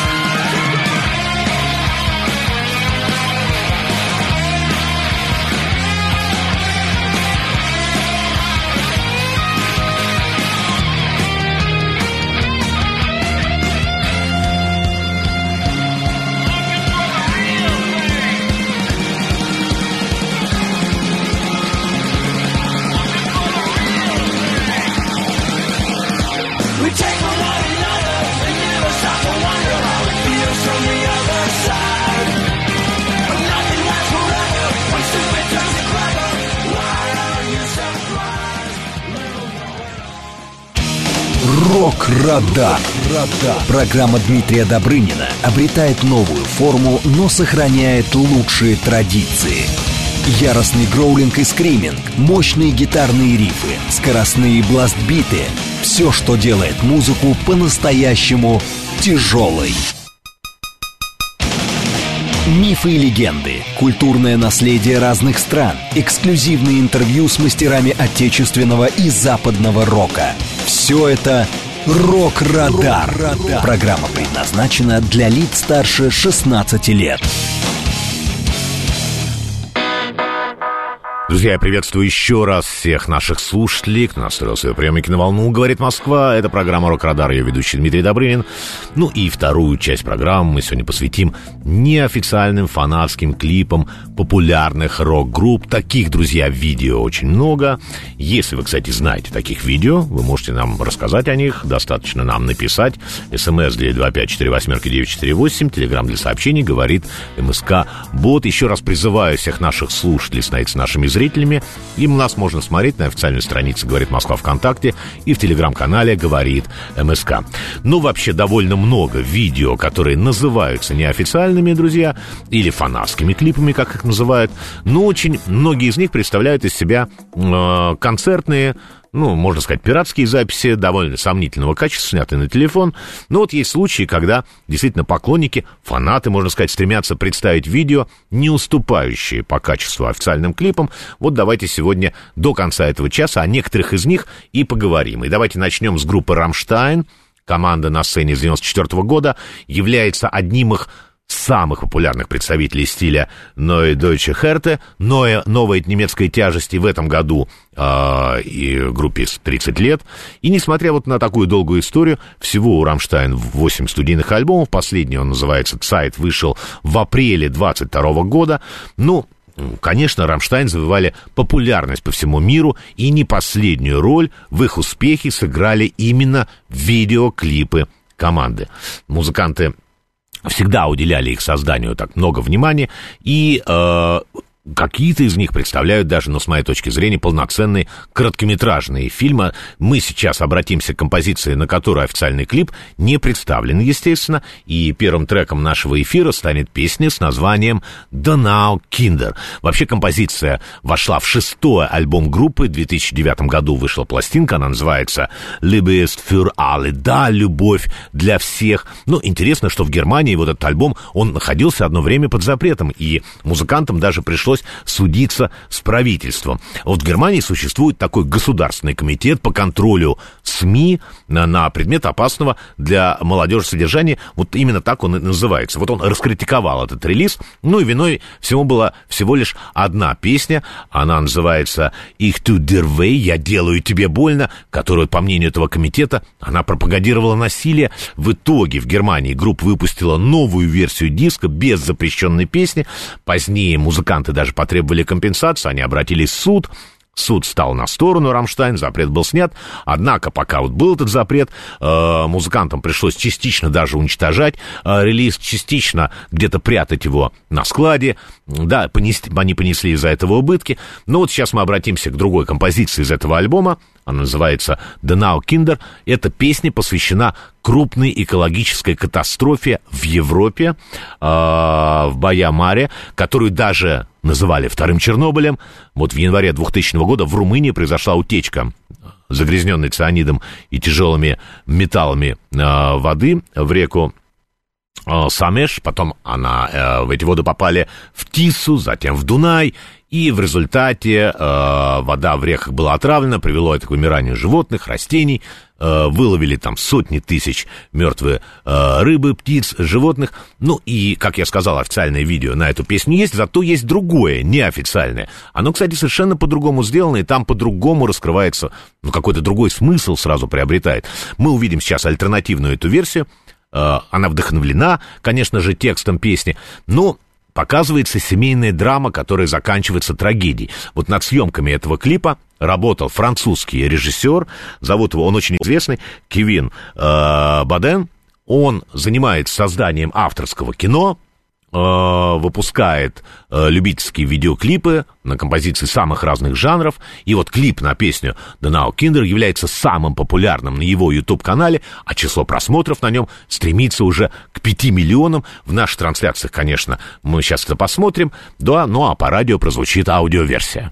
We take from one another and never stop to wonder how it feels from the other side. But nothing lasts forever when stupid turns to clever. Why are you surprised? Рок-радар. Программа Дмитрия Добрынина обретает новую форму, но сохраняет лучшие традиции. Яростный гроулинг и скриминг, мощные гитарные рифы, скоростные бласт-биты — все, что делает музыку по-настоящему тяжелой. Мифы и легенды, культурное наследие разных стран, эксклюзивные интервью с мастерами отечественного и западного рока. Все это «Рок-радар». Программа предназначена для лиц старше шестнадцати лет. Друзья, я приветствую еще раз всех наших слушателей, кто настроил свои приемники на волну. Говорит Москва. Это программа «Рок-радар», ее ведущий Дмитрий Добрынин. Ну и вторую часть программы мы сегодня посвятим неофициальным фанатским клипам популярных рок-групп. Таких, друзья, видео очень много. Если вы, кстати, знаете таких видео, вы можете нам рассказать о них. Достаточно нам написать. СМС девять два пять четыре восемь девять четыре восемь. Телеграм для сообщений. Говорит МСК-бот. Еще раз призываю всех наших слушателей становиться нашими зрителями. Им нас можно смотреть на официальной странице «Говорит Москва» ВКонтакте и в телеграм-канале «Говорит МСК». Ну, вообще, довольно много видео, которые называются неофициальными, друзья, или фанатскими клипами, как их называют. Но очень многие из них представляют из себя э, концертные, ну, можно сказать, пиратские записи довольно сомнительного качества, снятые на телефон. Но вот есть случаи, когда действительно поклонники, фанаты, можно сказать, стремятся представить видео, не уступающие по качеству официальным клипам. Вот давайте сегодня до конца этого часа о некоторых из них и поговорим. И давайте начнем с группы «Рамштайн». Команда на сцене с девяносто четвёртого года является одним их самых популярных представителей стиля Neue Deutsche Härte, Neue, новая немецкая тяжесть, и в этом году э, и группе тридцать лет. И несмотря вот на такую долгую историю, всего у Рамштайн восемь студийных альбомов. Последний, он называется «Zeit», вышел в апреле двадцать второго года. Ну, конечно, Рамштайн завоевали популярность по всему миру, и не последнюю роль в их успехе сыграли именно видеоклипы команды. Музыканты всегда уделяли их созданию так много внимания, и э, какие-то из них представляют даже, ну, с моей точки зрения, полноценные короткометражные фильмы. Мы сейчас обратимся к композиции, на которую официальный клип не представлен, естественно, и первым треком нашего эфира станет песня с названием «Donau Kinder». Вообще, композиция вошла в шестой альбом группы. В две тысячи девятом году вышла пластинка, она называется «Liebe ist für alle». Да, любовь для всех. Но интересно, что в Германии вот этот альбом, он находился одно время под запретом, и музыкантам даже пришлось судиться с правительством. Вот в Германии существует такой государственный комитет по контролю СМИ на, на предмет опасного для молодежи содержания. Вот именно так он и называется. Вот он раскритиковал этот релиз. Ну и виной всему была всего лишь одна песня. Она называется «Ich tu dir weh», «Я делаю тебе больно», которую, по мнению этого комитета, она пропагандировала насилие. В итоге в Германии группа выпустила новую версию диска без запрещенной песни. Позднее музыканты даже потребовали компенсацию, они обратились в суд. Суд стал на сторону Рамштайн, запрет был снят. Однако, пока вот был этот запрет, э, музыкантам пришлось частично даже уничтожать э, релиз, частично где-то прятать его на складе. Да, понести, они понесли из-за этого убытки. Но вот сейчас мы обратимся к другой композиции из этого альбома. она называется «Donau Kinder». Эта песня посвящена крупной экологической катастрофе в Европе, э, в Баия-Маре, которую даже называли вторым Чернобылем. Вот в январе двухтысячного года в Румынии произошла утечка загрязненной цианидом и тяжелыми металлами э, воды в реку э, Самеш. Потом она, э, в эти воды попали в Тису, затем в Дунай. И в результате э, вода в реках была отравлена, привело это к вымиранию животных, растений. Э, выловили там сотни тысяч мертвые э, рыбы, птиц, животных. Ну и, как я сказал, официальное видео на эту песню есть, зато есть другое, неофициальное. Оно, кстати, совершенно по-другому сделано, и там по-другому раскрывается, ну, какой-то другой смысл сразу приобретает. Мы увидим сейчас альтернативную эту версию. Э, она вдохновлена, конечно же, текстом песни, но показывается семейная драма, которая заканчивается трагедией. Вот над съемками этого клипа работал французский режиссер, зовут его, он очень известный, Кевин э, Баден. Он занимается созданием авторского кино, э, выпускает э, любительские видеоклипы на композиции самых разных жанров. И вот клип на песню «Donau Kinder» является самым популярным на его YouTube-канале, а число просмотров на нем стремится уже к пяти миллионам. В наших трансляциях, конечно, мы сейчас это посмотрим, да, ну а по радио прозвучит аудиоверсия.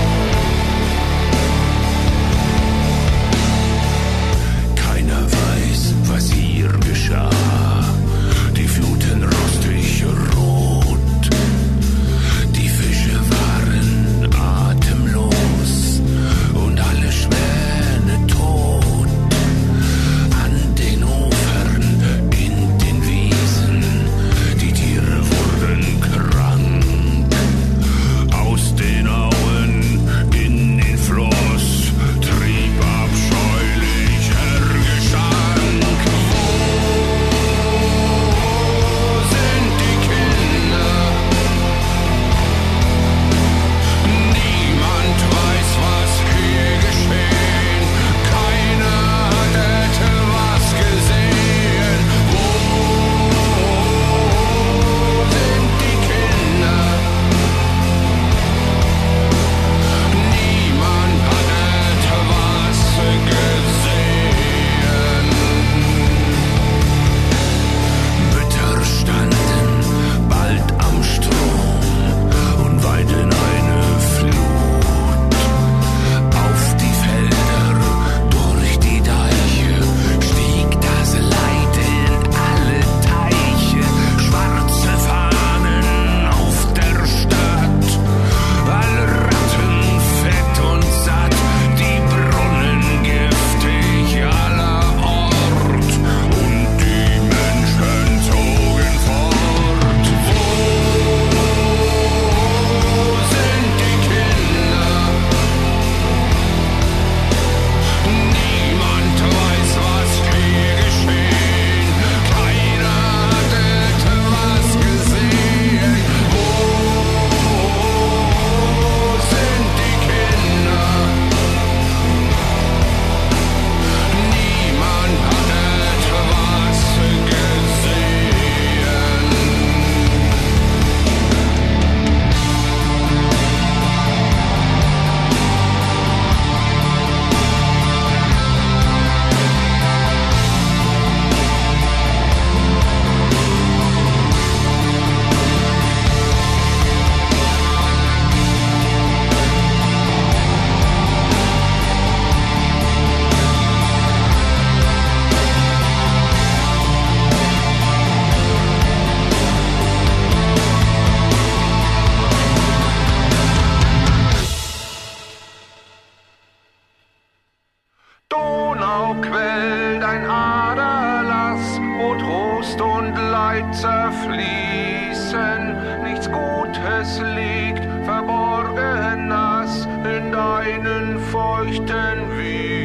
zerfließen, nichts Gutes liegt verborgen nass in deinen feuchten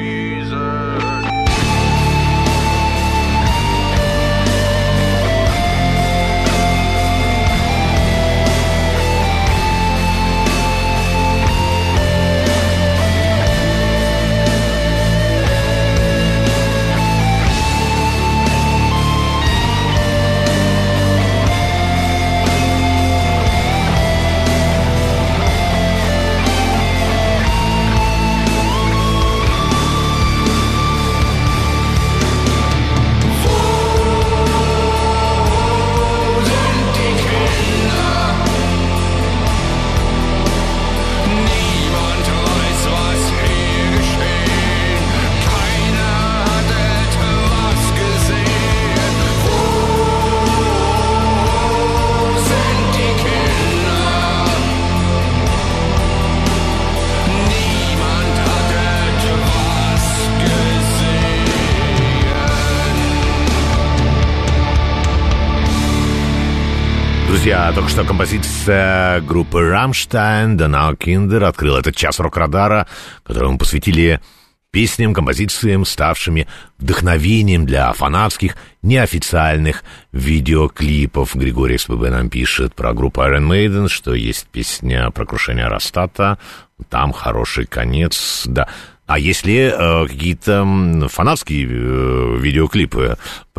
Wiesen. Друзья, только что композиция группы Rammstein «Donau Kinder» открыла этот час рок-радара, который мы посвятили песням, композициям, ставшими вдохновением для фанатских, неофициальных видеоклипов. Григорий СПБ нам пишет про группу Iron Maiden, что есть песня про крушение аэростата, там хороший конец, да. А если э, какие-то фанатские э, видеоклипы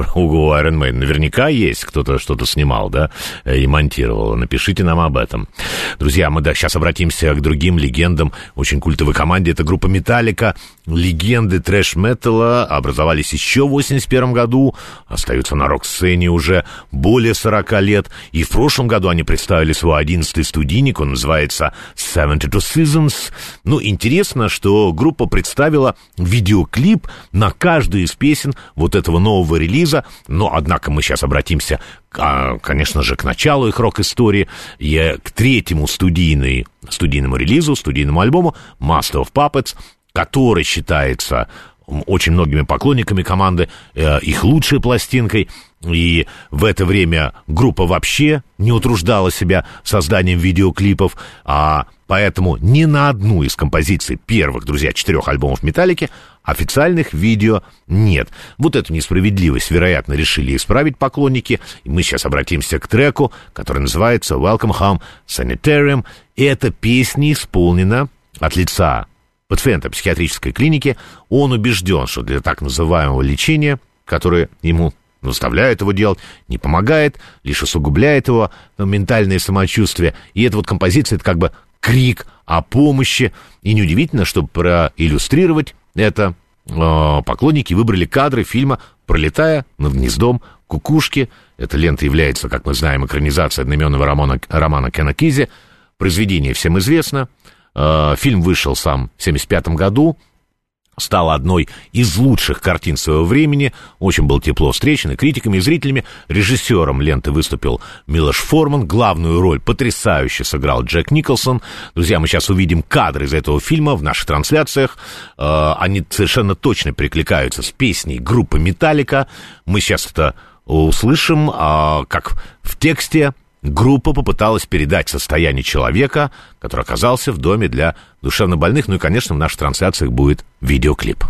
у Iron Maiden, наверняка есть, кто-то что-то снимал, да, и монтировал. Напишите нам об этом. Друзья, мы да, сейчас обратимся к другим легендам очень культовой команде. Это группа Metallica. Легенды трэш-металла образовались еще в восемьдесят первом году, остаются на рок-сцене уже более сорока лет. И в прошлом году они представили свой одиннадцатый студийник, он называется «семьдесят два Seasons». Ну, интересно, что группа представила видеоклип на каждую из песен вот этого нового релиза. Но, однако, мы сейчас обратимся, конечно же, к началу их рок-истории, и к третьему студийному, студийному релизу, студийному альбому «Master of Puppets», который считается очень многими поклонниками команды э, их лучшей пластинкой. И в это время группа вообще не утруждала себя созданием видеоклипов, а поэтому ни на одну из композиций первых, друзья, четырех альбомов Металлики официальных видео нет. Вот эту несправедливость, вероятно, решили исправить поклонники. И мы сейчас обратимся к треку, который называется «Welcome Home Sanitarium». И эта песня исполнена от лица пациента психиатрической клиники. Он убежден, что для так называемого лечения, которое ему заставляет его делать, не помогает, лишь усугубляет его ну, ментальное самочувствие. И эта вот композиция, это как бы крик о помощи. И неудивительно, что проиллюстрировать это э, поклонники выбрали кадры фильма «Пролетая над гнездом кукушки». Эта лента является, как мы знаем, экранизацией одноименного романа, романа Кена Кизи. Произведение всем известно. Э, фильм вышел сам в семьдесят пятом году. Стала одной из лучших картин своего времени. Очень был тепло встречен и критиками, и зрителями. Режиссером ленты выступил Милош Форман. Главную роль потрясающе сыграл Джек Николсон. Друзья, мы сейчас увидим кадры из этого фильма в наших трансляциях. Э, они совершенно точно перекликаются с песней группы Metallica. Мы сейчас это услышим, э, как в тексте группа попыталась передать состояние человека, который оказался в доме для душевнобольных. Ну и, конечно, в наших трансляциях будет видеоклип.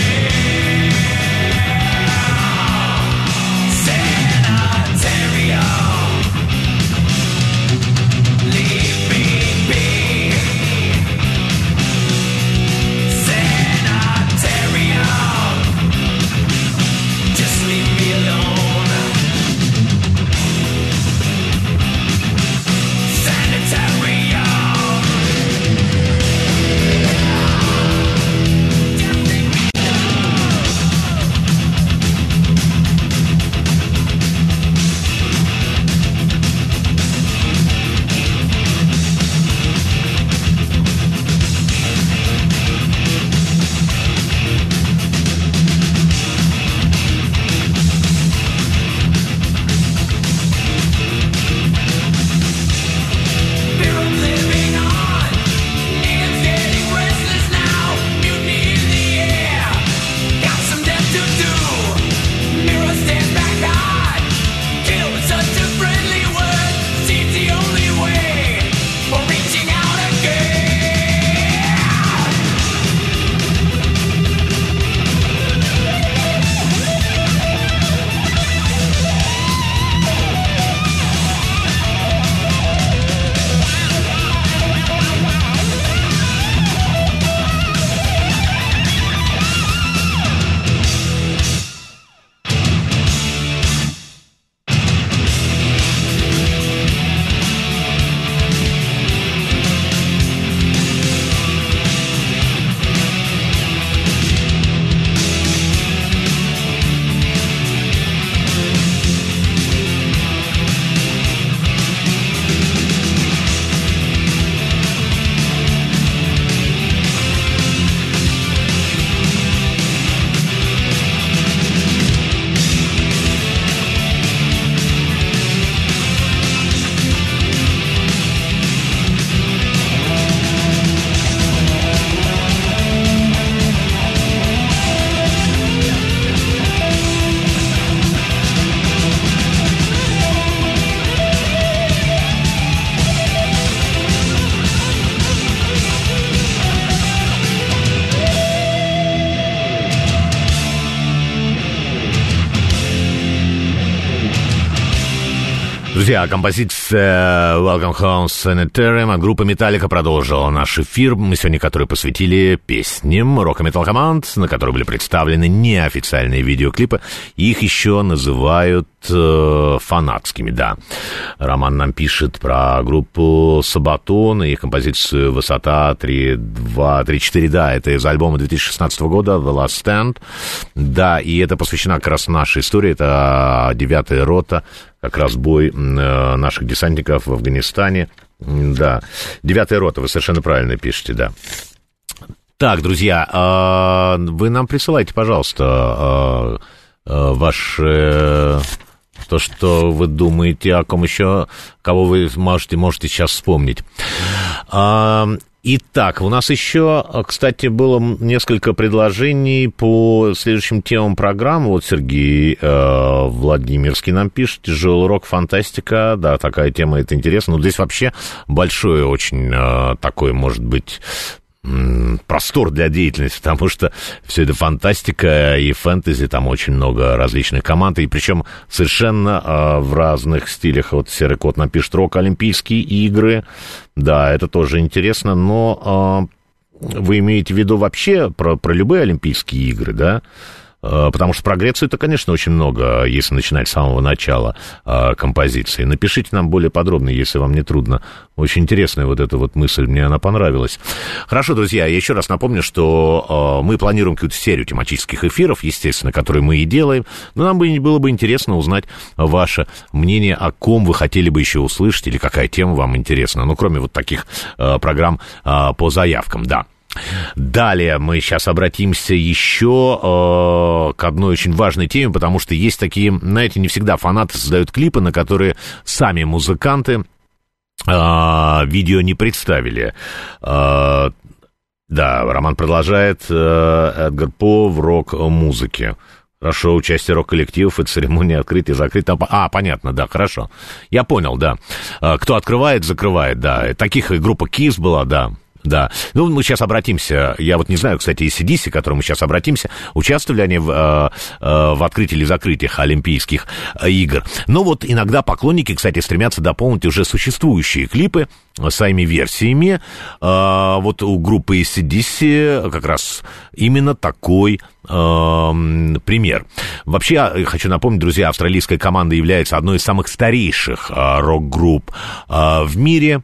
Sanitarium. Друзья, композиция Welcome Home Sanitarium от группы Metallica продолжила наш эфир. Мы сегодня который посвятили песням рок-метал команд, на которые были представлены неофициальные видеоклипы. Их еще называют э, фанатскими, да. Роман нам пишет про группу Sabaton и их композицию «Высота три два три четыре». Да, это из альбома две тысячи шестнадцатого года «The Last Stand». Да, и это посвящено как раз нашей истории. Это девятая рота, как раз бой наших десантников в Афганистане. Да, девятая рота, вы совершенно правильно пишете, да. Так, друзья, вы нам присылайте, пожалуйста, ваше... то, что вы думаете, о ком еще, кого вы можете, можете сейчас вспомнить. Итак, у нас еще, кстати, было несколько предложений по следующим темам программы. Вот Сергей э, Владимирский нам пишет: тяжелый рок, фантастика. Да, такая тема, это интересно. Но здесь вообще большой очень э, такой, может быть, простор для деятельности, потому что все это фантастика и фэнтези, там очень много различных команд, и причем совершенно э, в разных стилях. Вот Серый Кот напишет: рок, Олимпийские игры. Да, это тоже интересно, но э, вы имеете в виду вообще про, про любые Олимпийские игры, да? Потому что про Грецию это, конечно, очень много, если начинать с самого начала э, композиции. Напишите нам более подробно, если вам не трудно. Очень интересная вот эта вот мысль, мне она понравилась. Хорошо, друзья, я еще раз напомню, что э, мы планируем какую-то серию тематических эфиров, естественно, которые мы и делаем. Но нам бы, было бы интересно узнать ваше мнение, о ком вы хотели бы еще услышать, или какая тема вам интересна. Ну, кроме вот таких э, программ э, по заявкам, да. Далее мы сейчас обратимся еще э, к одной очень важной теме, потому что есть такие, знаете, не всегда фанаты создают клипы, на которые сами музыканты э, видео не представили. Э, да, Роман продолжает. э, Эдгар По в рок-музыке. Хорошо, участие рок-коллективов и церемония открытия и закрытия. А, понятно, да, хорошо. Я понял, да. Кто открывает, закрывает, да. Таких и группа Kiss была, да. Да, ну мы сейчас обратимся, я вот не знаю, кстати, эй си ди си, к которому мы сейчас обратимся, участвовали они в, э, э, в открытии или закрытиях Олимпийских игр. Но вот иногда поклонники, кстати, стремятся дополнить уже существующие клипы своими версиями. Э, вот у группы эй си ди си как раз именно такой э, пример. Вообще, я хочу напомнить, друзья, австралийская команда является одной из самых старейших э, рок-групп э, в мире.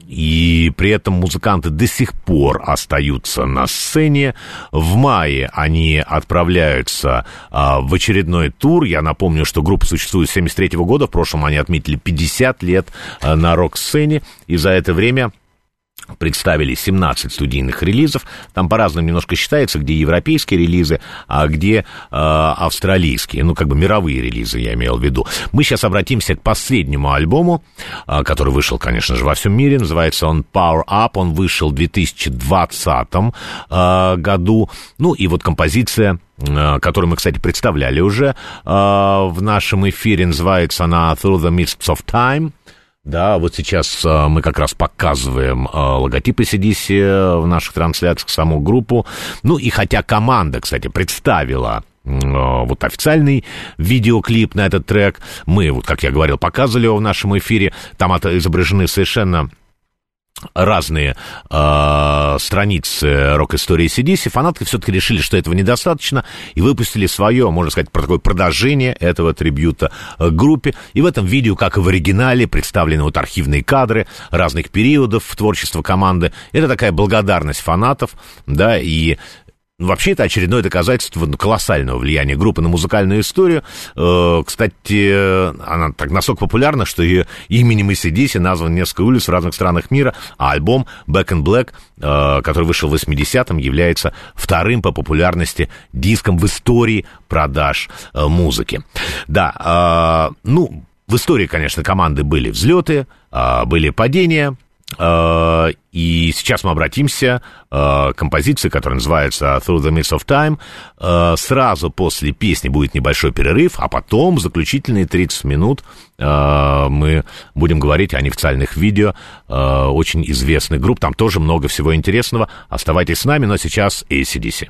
И при этом музыканты до сих пор остаются на сцене. В мае они отправляются а, в очередной тур. Я напомню, что группа существует с семьдесят третьего года. В прошлом они отметили пятьдесят лет а, на рок-сцене. И за это время представили семнадцать студийных релизов. Там по-разному немножко считается, где европейские релизы, а где э, австралийские, ну, как бы мировые релизы, я имел в виду. Мы сейчас обратимся к последнему альбому, э, который вышел, конечно же, во всем мире. Называется он Power Up. Он вышел в две тысячи двадцатом э, году. Ну, и вот композиция, э, которую мы, кстати, представляли уже э, в нашем эфире, называется она Through the Mists of Time. Да, вот сейчас а, мы как раз показываем а, логотип эй си ди си в наших трансляциях, саму группу. Ну и хотя команда, кстати, представила а, вот официальный видеоклип на этот трек, мы, вот как я говорил, показывали его в нашем эфире, там это изображены совершенно разные э, страницы рок-истории эй си ди си, фанатки все-таки решили, что этого недостаточно, и выпустили свое, можно сказать, такое продолжение этого трибьюта группе. И в этом видео, как и в оригинале, представлены вот архивные кадры разных периодов творчества команды. Это такая благодарность фанатов, да, и вообще, это очередное доказательство колоссального влияния группы на музыкальную историю. Кстати, она так настолько популярна, что ее именем эй си ди си назван несколько улиц в разных странах мира, а альбом Back in Black, который вышел в восьмидесятом, является вторым по популярности диском в истории продаж музыки. Да, ну, в истории, конечно, команды были взлеты, были падения. И сейчас мы обратимся к композиции, которая называется Through the Mists of Time. Сразу после песни будет небольшой перерыв, а потом заключительные тридцать минут мы будем говорить о неофициальных видео очень известных групп. Там тоже много всего интересного. Оставайтесь с нами, но сейчас эй си ди си.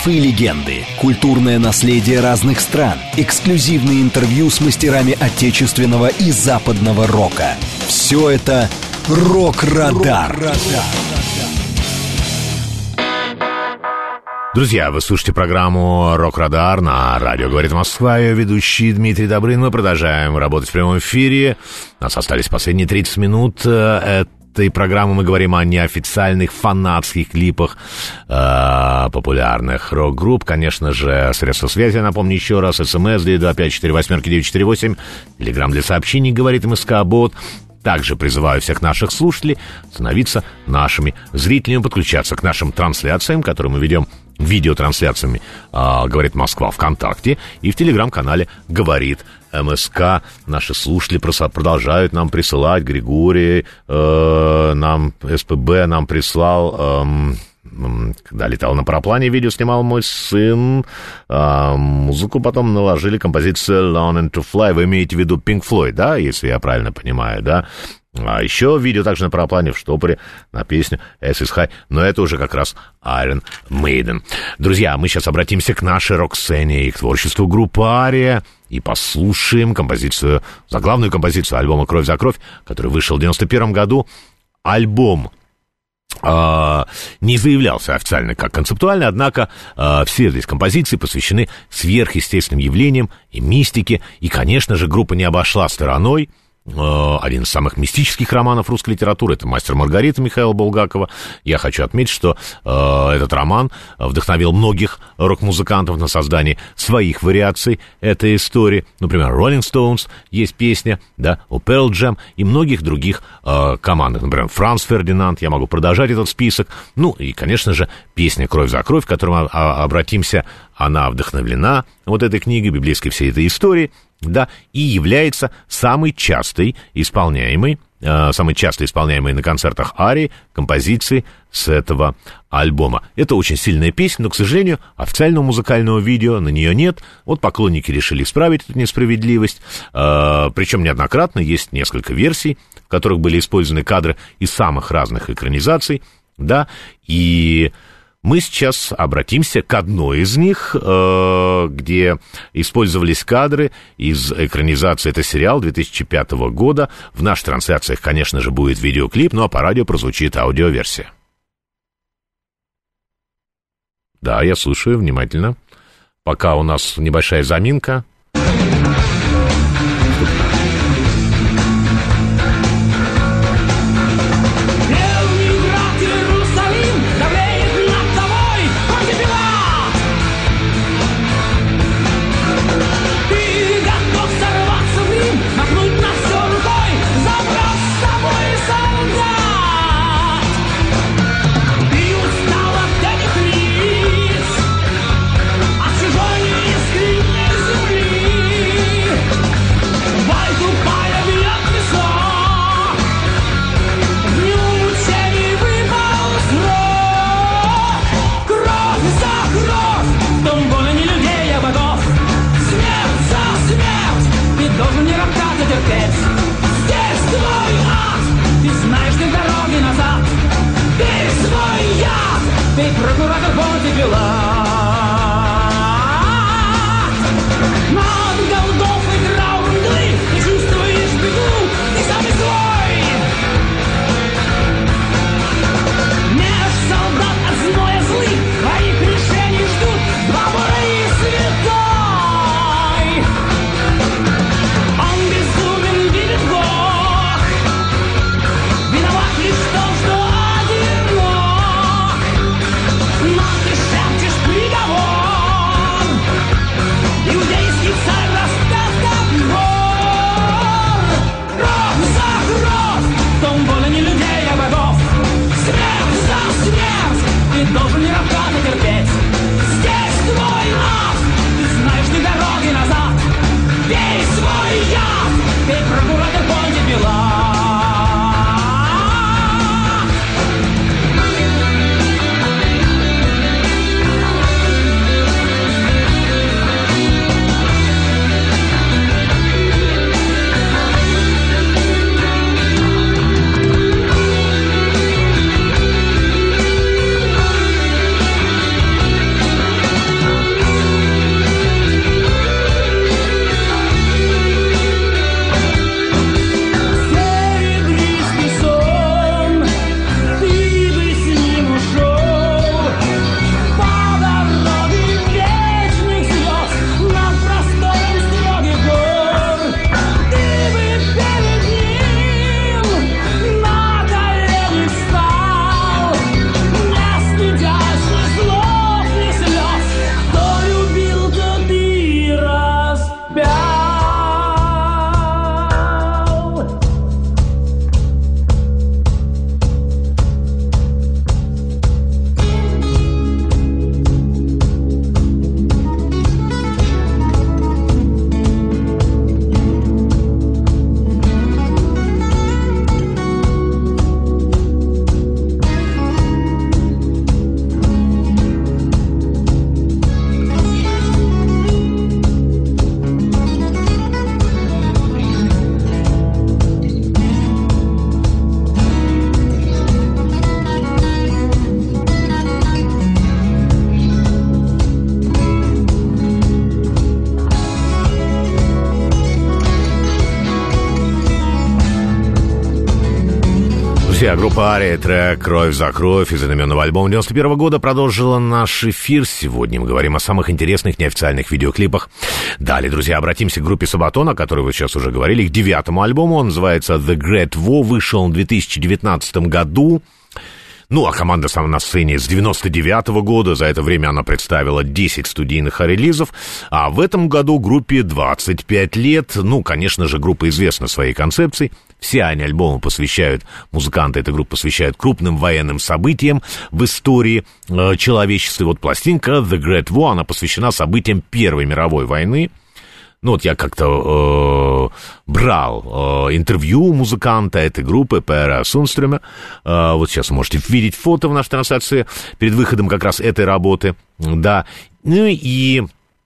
Мифы и легенды, культурное наследие разных стран, эксклюзивные интервью с мастерами отечественного и западного рока. Все это «Рок-Радар». Друзья, вы слушаете программу «Рок-Радар» на радио «Говорит Москва». Ее ведущий Дмитрий Добрынин. Мы продолжаем работать в прямом эфире. У нас остались последние тридцать минут. Этой программы мы говорим о неофициальных фанатских клипах э, популярных рок-групп. Конечно же, средства связи, напомню еще раз, СМС девять два пять четыре восемь девять четыре восемь, телеграм для сообщений «Говорит МСК-бот». Также призываю всех наших слушателей становиться нашими зрителями, подключаться к нашим трансляциям, которые мы ведем видеотрансляциями э, «Говорит Москва» ВКонтакте и в телеграм-канале «Говорит МСК». Наши слушатели продолжают нам присылать. Григорий э, нам, СПБ нам прислал... Э, когда летал на параплане, видео снимал мой сын. А, музыку потом наложили, композиция «Learning to Fly». Вы имеете в виду Pink Floyd, да, если я правильно понимаю, да? А еще видео также на параплане в штопоре на песню «S is High», но это уже как раз Iron Maiden. Друзья, мы сейчас обратимся к нашей рок-сцене и к творчеству группы «Ария» и послушаем композицию, заглавную композицию альбома «Кровь за кровь», который вышел в девяносто первом году. Альбом Uh, не заявлялся официально как концептуальный, однако uh, все здесь композиции посвящены сверхъестественным явлениям и мистике, и, конечно же, группа не обошла стороной uh, один из самых мистических романов русской литературы, это «Мастер и Маргарита» Михаила Булгакова. Я хочу отметить, что uh, этот роман вдохновил многих рок-музыкантов на создание своих вариаций этой истории. Например, Rolling Stones есть песня, да, у Pearl Jam и многих других uh, команд. Например, Франц Фердинанд, я могу продолжать этот список. Ну и, конечно же, песня «Кровь за кровь», к которой мы обратимся, она вдохновлена вот этой книгой, библейской всей этой истории, да, и является самой частой исполняемой, э, самой часто исполняемой на концертах Арии композицией с этого альбома. Это очень сильная песня, но, к сожалению, официального музыкального видео на нее нет. Вот поклонники решили исправить эту несправедливость, э, причем неоднократно есть несколько версий, в которых были использованы кадры из самых разных экранизаций, да, и... Мы сейчас обратимся к одной из них, э, где использовались кадры из экранизации. Это сериал две тысячи пятого года. В наших трансляциях, конечно же, будет видеоклип, ну а по радио прозвучит аудиоверсия. Да, я слушаю внимательно. Пока у нас небольшая заминка. Чужой искренней земли Друзья, группа Ария, трек «Кровь за кровь» из одноименного альбома девяносто первого года продолжила наш эфир. Сегодня мы говорим о самых интересных неофициальных видеоклипах. Далее, друзья, обратимся к группе Sabaton, о которой вы сейчас уже говорили, их девятому альбому. Он называется «The Great War», вышел он в две тысячи девятнадцатом году. Ну, а команда сама на сцене с девяносто девятого года. За это время она представила десять студийных релизов. А в этом году группе двадцать пять лет. Ну, конечно же, группа известна своей концепцией. Все они альбомы посвящают, музыканты этой группы посвящают крупным военным событиям в истории э, человечества. Вот пластинка «The Great War», она посвящена событиям Первой мировой войны. Ну, вот я как-то э, брал э, интервью у музыканта этой группы, Пера Сунстрема. Э, вот сейчас вы можете видеть фото в нашей трансляции перед выходом как раз этой работы. Да. Ну и...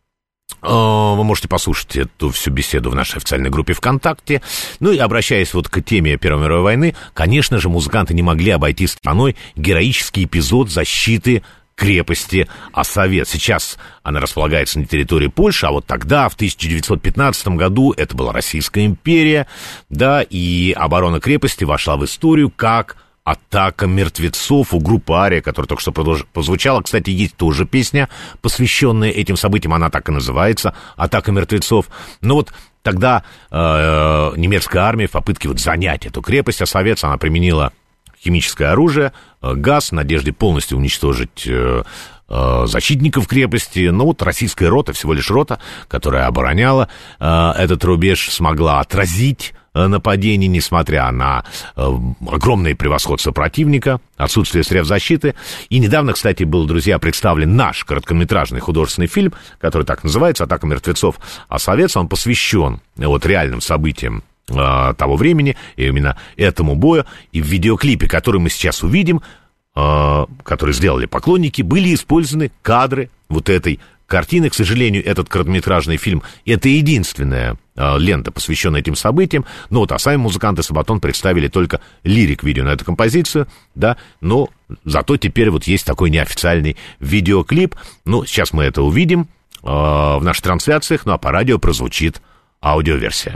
Вы можете послушать эту всю беседу в нашей официальной группе ВКонтакте. Ну и обращаясь вот к теме Первой мировой войны, конечно же, музыканты не могли обойти стороной героический эпизод защиты крепости Осавет. Сейчас она располагается на территории Польши, а вот тогда, в тысяча девятьсот пятнадцатом году, это была Российская империя, да, и оборона крепости вошла в историю как «Атака мертвецов» у группы Ария, которая только что прозвучала. Кстати, есть тоже песня, посвященная этим событиям, она так и называется «Атака мертвецов». Но вот тогда э, немецкая армия в попытке вот занять эту крепость Осавец, она применила химическое оружие, э, газ, в надежде полностью уничтожить э, э, защитников крепости. Но вот российская рота, всего лишь рота, которая обороняла э, этот рубеж, смогла отразить нападений, несмотря на э, огромное превосходство противника, отсутствие средств защиты. И недавно, кстати, был, друзья, представлен наш короткометражный художественный фильм, который так называется «Атака мертвецов Осавец». Он посвящен вот реальным событиям э, того времени, и именно этому бою. И в видеоклипе, который мы сейчас увидим, э, который сделали поклонники, были использованы кадры вот этой картины. К сожалению, этот короткометражный фильм — это единственная э, лента, посвященная этим событиям. Но вот, а сами музыканты Sabaton представили только лирик-видео на эту композицию, да, но зато теперь вот есть такой неофициальный видеоклип. Ну, сейчас мы это увидим э, в наших трансляциях, ну, а по радио прозвучит аудиоверсия.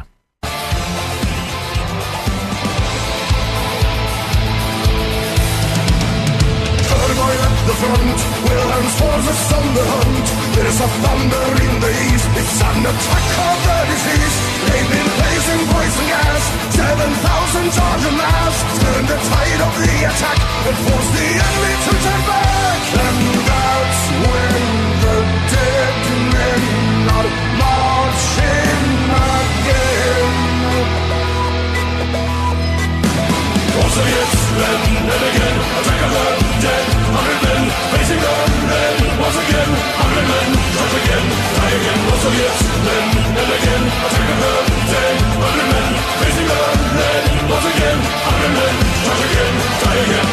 Forces on the hunt. There's a thunder in the east. It's an attack of the disease. They've been blazing poison gas. Seven thousand charge en masse. Turn the tide of the attack and force the enemy to turn back. And that's when the dead men are marching again. Also jetzt and then again. Attack of the dead. Hundred men facing the red. Once again, hundred men, charge again, die again. Also yes, then and again. Attack of the dead. Hundred men facing the red. Once again, hundred men, charge again, die again.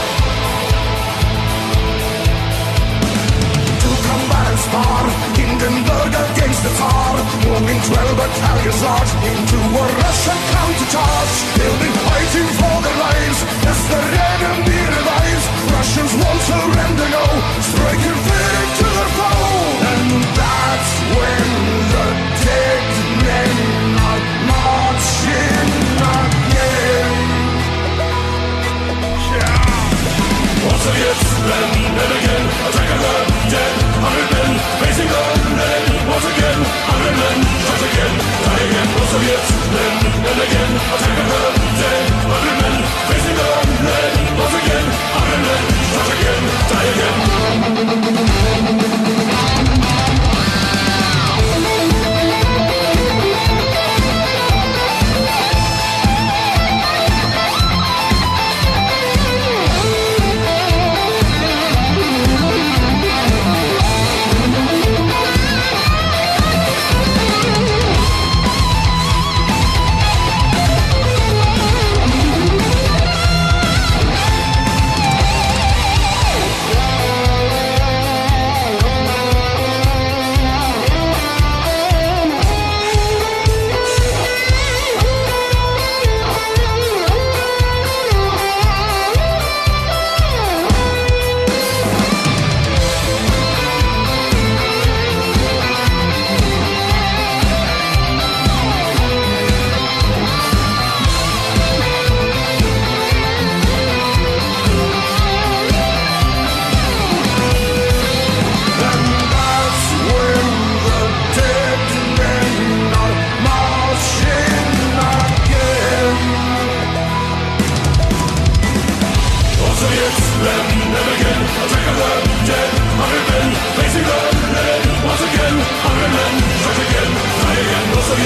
To combat and spar, Hindenburg against the Tsar, moving twelve battalions large into a Russian countercharge. They'll be fighting for their lives as the enemy revives. Russians won't surrender, no, striking fear into their foe. And that's when the dead men are marching again. Yeah. Also yes, then and again, attack of the dead. Hundred men facing the red. Once again, hundred men, charge again, die again. Also yes, then and again, attack of the dead. Hundred men facing the red. Once again, hundred men, charge again, die again.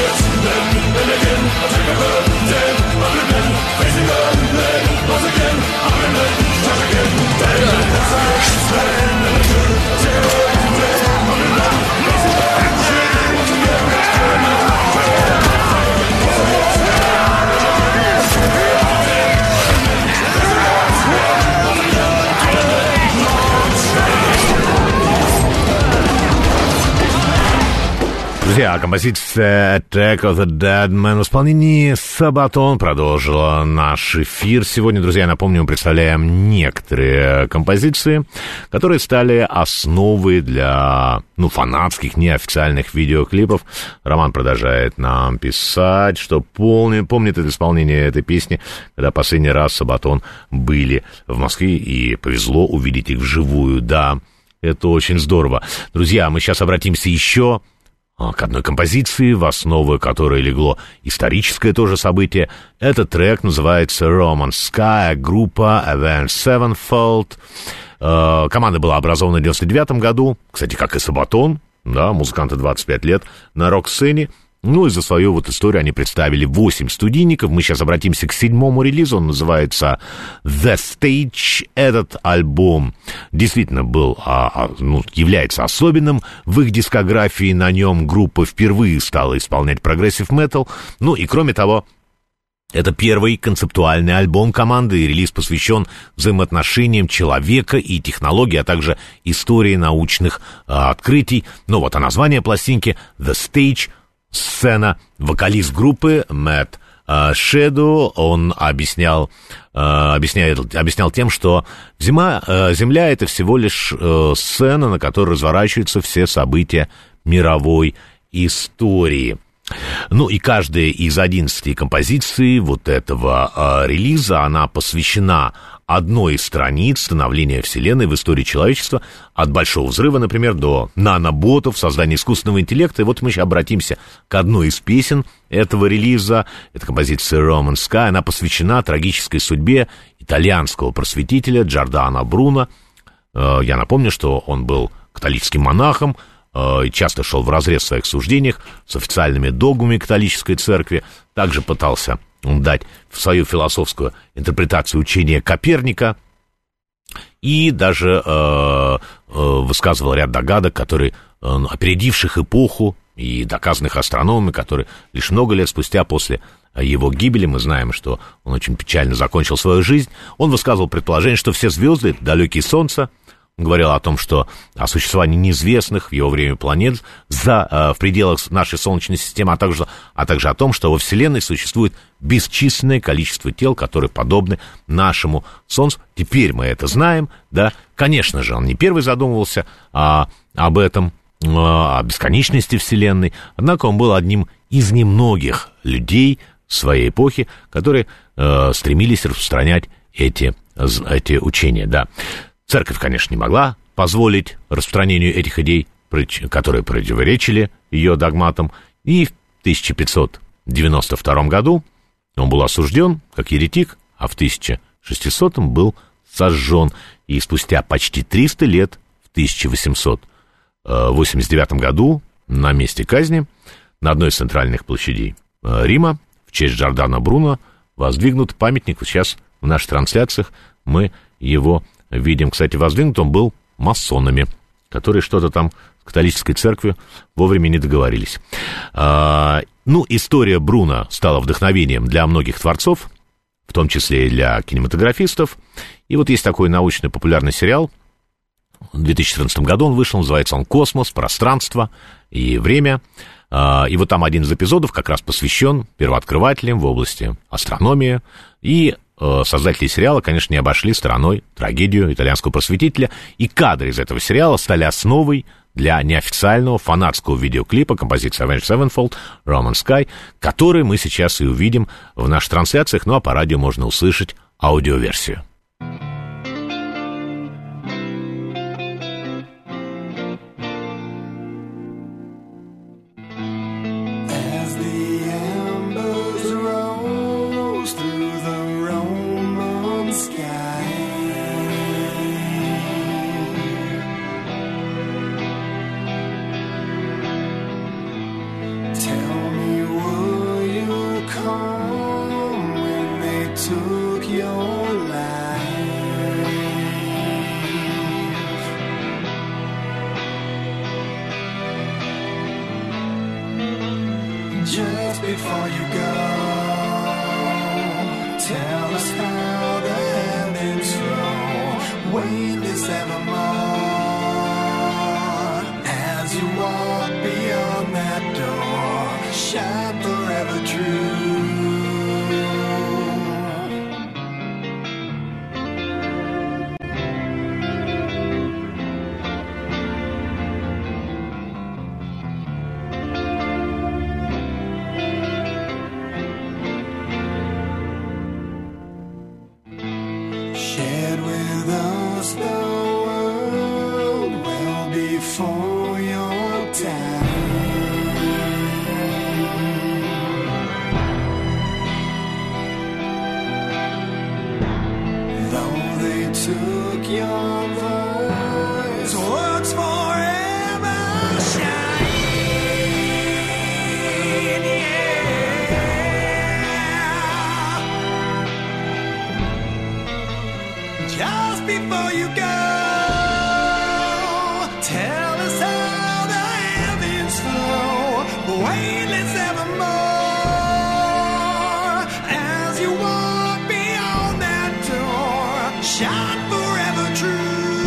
Друзья, композиция Attack of the Dead Man в исполнении Sabaton продолжила наш эфир. Сегодня, друзья, я напомню, мы представляем некоторые композиции, которые стали основой для, ну, фанатских, неофициальных видеоклипов. Роман продолжает нам писать, что помнит, помнит это исполнение этой песни, когда последний раз Sabaton были в Москве, и повезло увидеть их вживую. Да, это очень здорово. Друзья, мы сейчас обратимся еще к одной композиции, в основу которой легло историческое тоже событие. Этот трек называется Roman Sky, группа Avenged Sevenfold. Э, команда была образована в девяносто девятом году, кстати, как и Sabaton, да, музыканты двадцать пять лет на рок-сцене. Ну и за свою вот историю они представили восемь студийников. Мы сейчас обратимся к седьмому релизу, он называется The Stage. Этот альбом действительно был, а, а, ну, является особенным в их дискографии. На нем группа впервые стала исполнять прогрессив метал. Ну и кроме того, это первый концептуальный альбом команды, и релиз посвящен взаимоотношениям человека и технологий, а также истории научных а, открытий. Ну вот, а название пластинки The Stage — сцена. Вокалист группы Мэтт Шэду, он объяснял, объясняет, объяснял тем, что зима, Земля — это всего лишь сцена, на которой разворачиваются все события мировой истории. Ну и каждая из одиннадцати композиций вот этого э, релиза, она посвящена одной из страниц становления Вселенной в истории человечества, от Большого взрыва, например, до наноботов, создания искусственного интеллекта. И вот мы сейчас обратимся к одной из песен этого релиза. Это композиция Roman Sky, она посвящена трагической судьбе итальянского просветителя Джордано Бруно. Э, я напомню, что он был католическим монахом, и часто шел вразрез в своих суждениях с официальными догмами католической церкви. Также пытался дать свою философскую интерпретацию учения Коперника. И даже э, э, высказывал ряд догадок, которые, э, опередивших эпоху и доказанных астрономами, которые лишь много лет спустя после его гибели, мы знаем, что он очень печально закончил свою жизнь, он высказывал предположение, что все звезды — далекие Солнца. Он говорил о том, что о существовании неизвестных в его время планет за, э, в пределах нашей Солнечной системы, а также, а также о том, что во Вселенной существует бесчисленное количество тел, которые подобны нашему Солнцу. Теперь мы это знаем, да. Конечно же, он не первый задумывался а, об этом, а, о бесконечности Вселенной, однако он был одним из немногих людей своей эпохи, которые э, стремились распространять эти, эти учения, да. Церковь, конечно, не могла позволить распространению этих идей, которые противоречили ее догматам, и в тысяча пятьсот девяносто втором году он был осужден как еретик, а в тысяча шестисотом был сожжен. И спустя почти триста лет, в тысяча восемьсот восемьдесят девятом году, на месте казни, на одной из центральных площадей Рима, в честь Джордано Бруно воздвигнут памятник. Вот сейчас в наших трансляциях мы его видим. Кстати, воздвигнут он был масонами, которые что-то там с католической церковью вовремя не договорились. А, ну, история Бруно стала вдохновением для многих творцов, в том числе и для кинематографистов. И вот есть такой научно-популярный сериал. В две тысячи четырнадцатом году он вышел, называется он «Космос, пространство и время». А, и вот там один из эпизодов как раз посвящен первооткрывателям в области астрономии. И создатели сериала, конечно, не обошли стороной трагедию итальянского просветителя, и кадры из этого сериала стали основой для неофициального фанатского видеоклипа композиции Avenged Sevenfold Roman Sky, который мы сейчас и увидим в наших трансляциях, ну а по радио можно услышать аудиоверсию. Tell me what took your life. Just before you go, tell us how the heavens flow, weightless evermore. As you walk beyond that door, shine forever true. Shared with us the world well before your time. Though they took your voice, words forever shine. Yeah. Just before you go, tell us how the heavens flow, weightless evermore. As you walk beyond that door, shine forever true.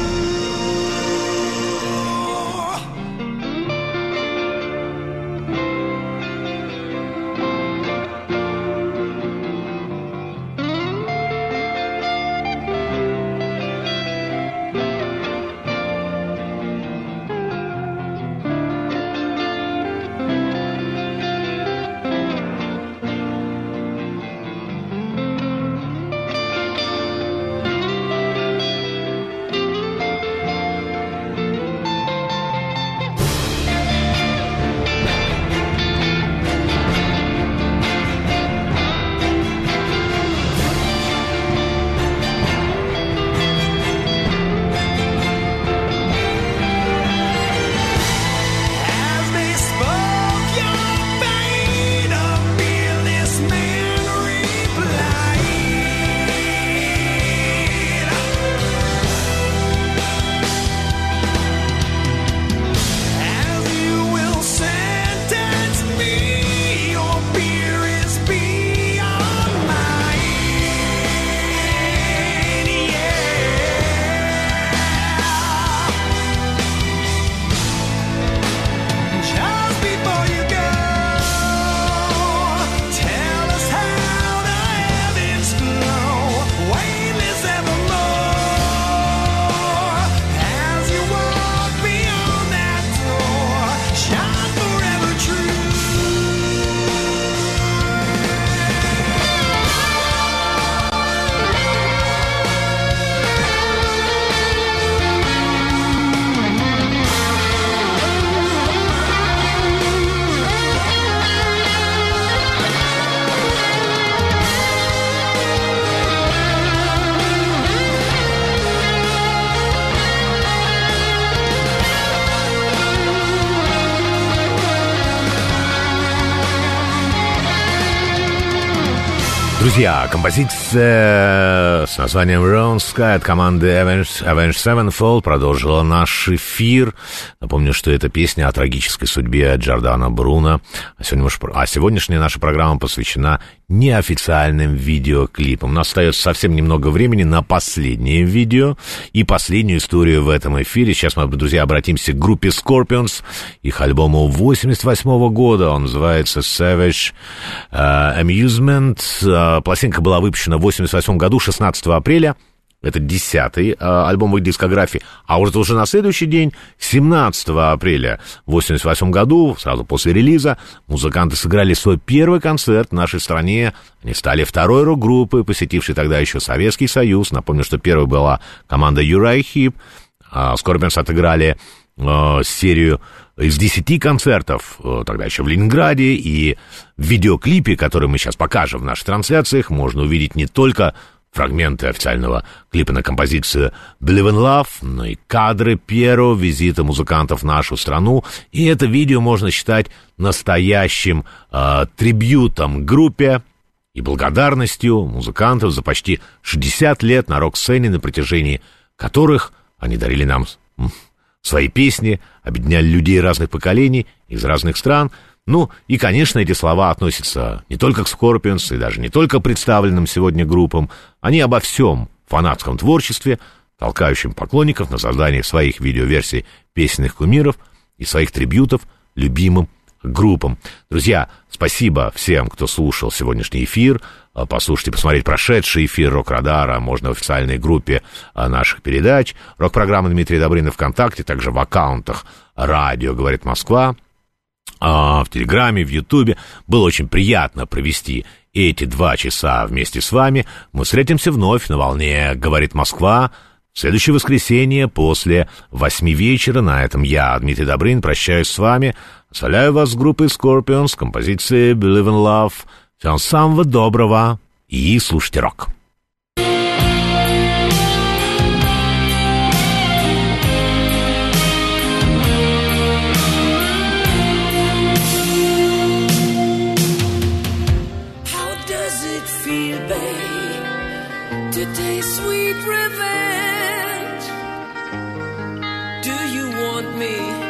As they spoke, your fate of fearless men replied. As you will sentence me, your fear is beyond mine. Yeah. Just before you go, tell us how the heavens flow, weightless evermore. As you walk beyond that door, shine forever true. Друзья, композиция с названием Round Sky от команды Avenged, Avenged Sevenfold продолжила наш эфир. Напомню, что это песня о трагической судьбе Джордано Бруно. А, сегодня, а сегодняшняя наша программа посвящена неофициальным видеоклипам. У нас остается совсем немного времени на последнее видео и последнюю историю в этом эфире. Сейчас мы, друзья, обратимся к группе Scorpions, их альбому восемьдесят восьмого года. Он называется Savage uh, Amusement. Uh, пластинка была выпущена в восемьдесят восьмом году, шестнадцатого апреля. Это десятый э, альбом в их дискографии. А уже, уже на следующий день, семнадцатого апреля восемьдесят восьмом году, сразу после релиза, музыканты сыграли свой первый концерт в нашей стране. Они стали второй рок-группой, посетившей тогда еще Советский Союз. Напомню, что первой была команда Uriah Heep. Э, Scorpions отыграли э, серию из десяти концертов, э, тогда еще в Ленинграде. И в видеоклипе, который мы сейчас покажем в наших трансляциях, можно увидеть не только фрагменты официального клипа на композицию Believe in Love, но и кадры первого визита музыкантов в нашу страну. И это видео можно считать настоящим э, трибьютом группе. и благодарностью музыкантов за почти шестьдесят лет на рок-сцене, на протяжении которых они дарили нам свои песни, объединяли людей разных поколений, из разных стран. Ну, и, конечно, эти слова относятся не только к Scorpions, и даже не только к представленным сегодня группам. Они обо всем фанатском творчестве, толкающим поклонников на создание своих видеоверсий песенных кумиров и своих трибьютов любимым группам. Друзья, спасибо всем, кто слушал сегодняшний эфир. Послушать и посмотреть прошедший эфир Рок-Радара можно в официальной группе наших передач. Рок-программа Дмитрия Добрынина ВКонтакте, также в аккаунтах «Радио говорит Москва», в Телеграме, в Ютубе. Было очень приятно провести эти два часа вместе с вами. Мы встретимся вновь на волне «Говорит Москва» в следующее воскресенье после восьми вечера. На этом я, Дмитрий Добрынин, прощаюсь с вами. Оставляю вас с группой Scorpions с композицией Believe in Love. Всем самого доброго и слушайте рок. Today's sweet revenge. Do you want me?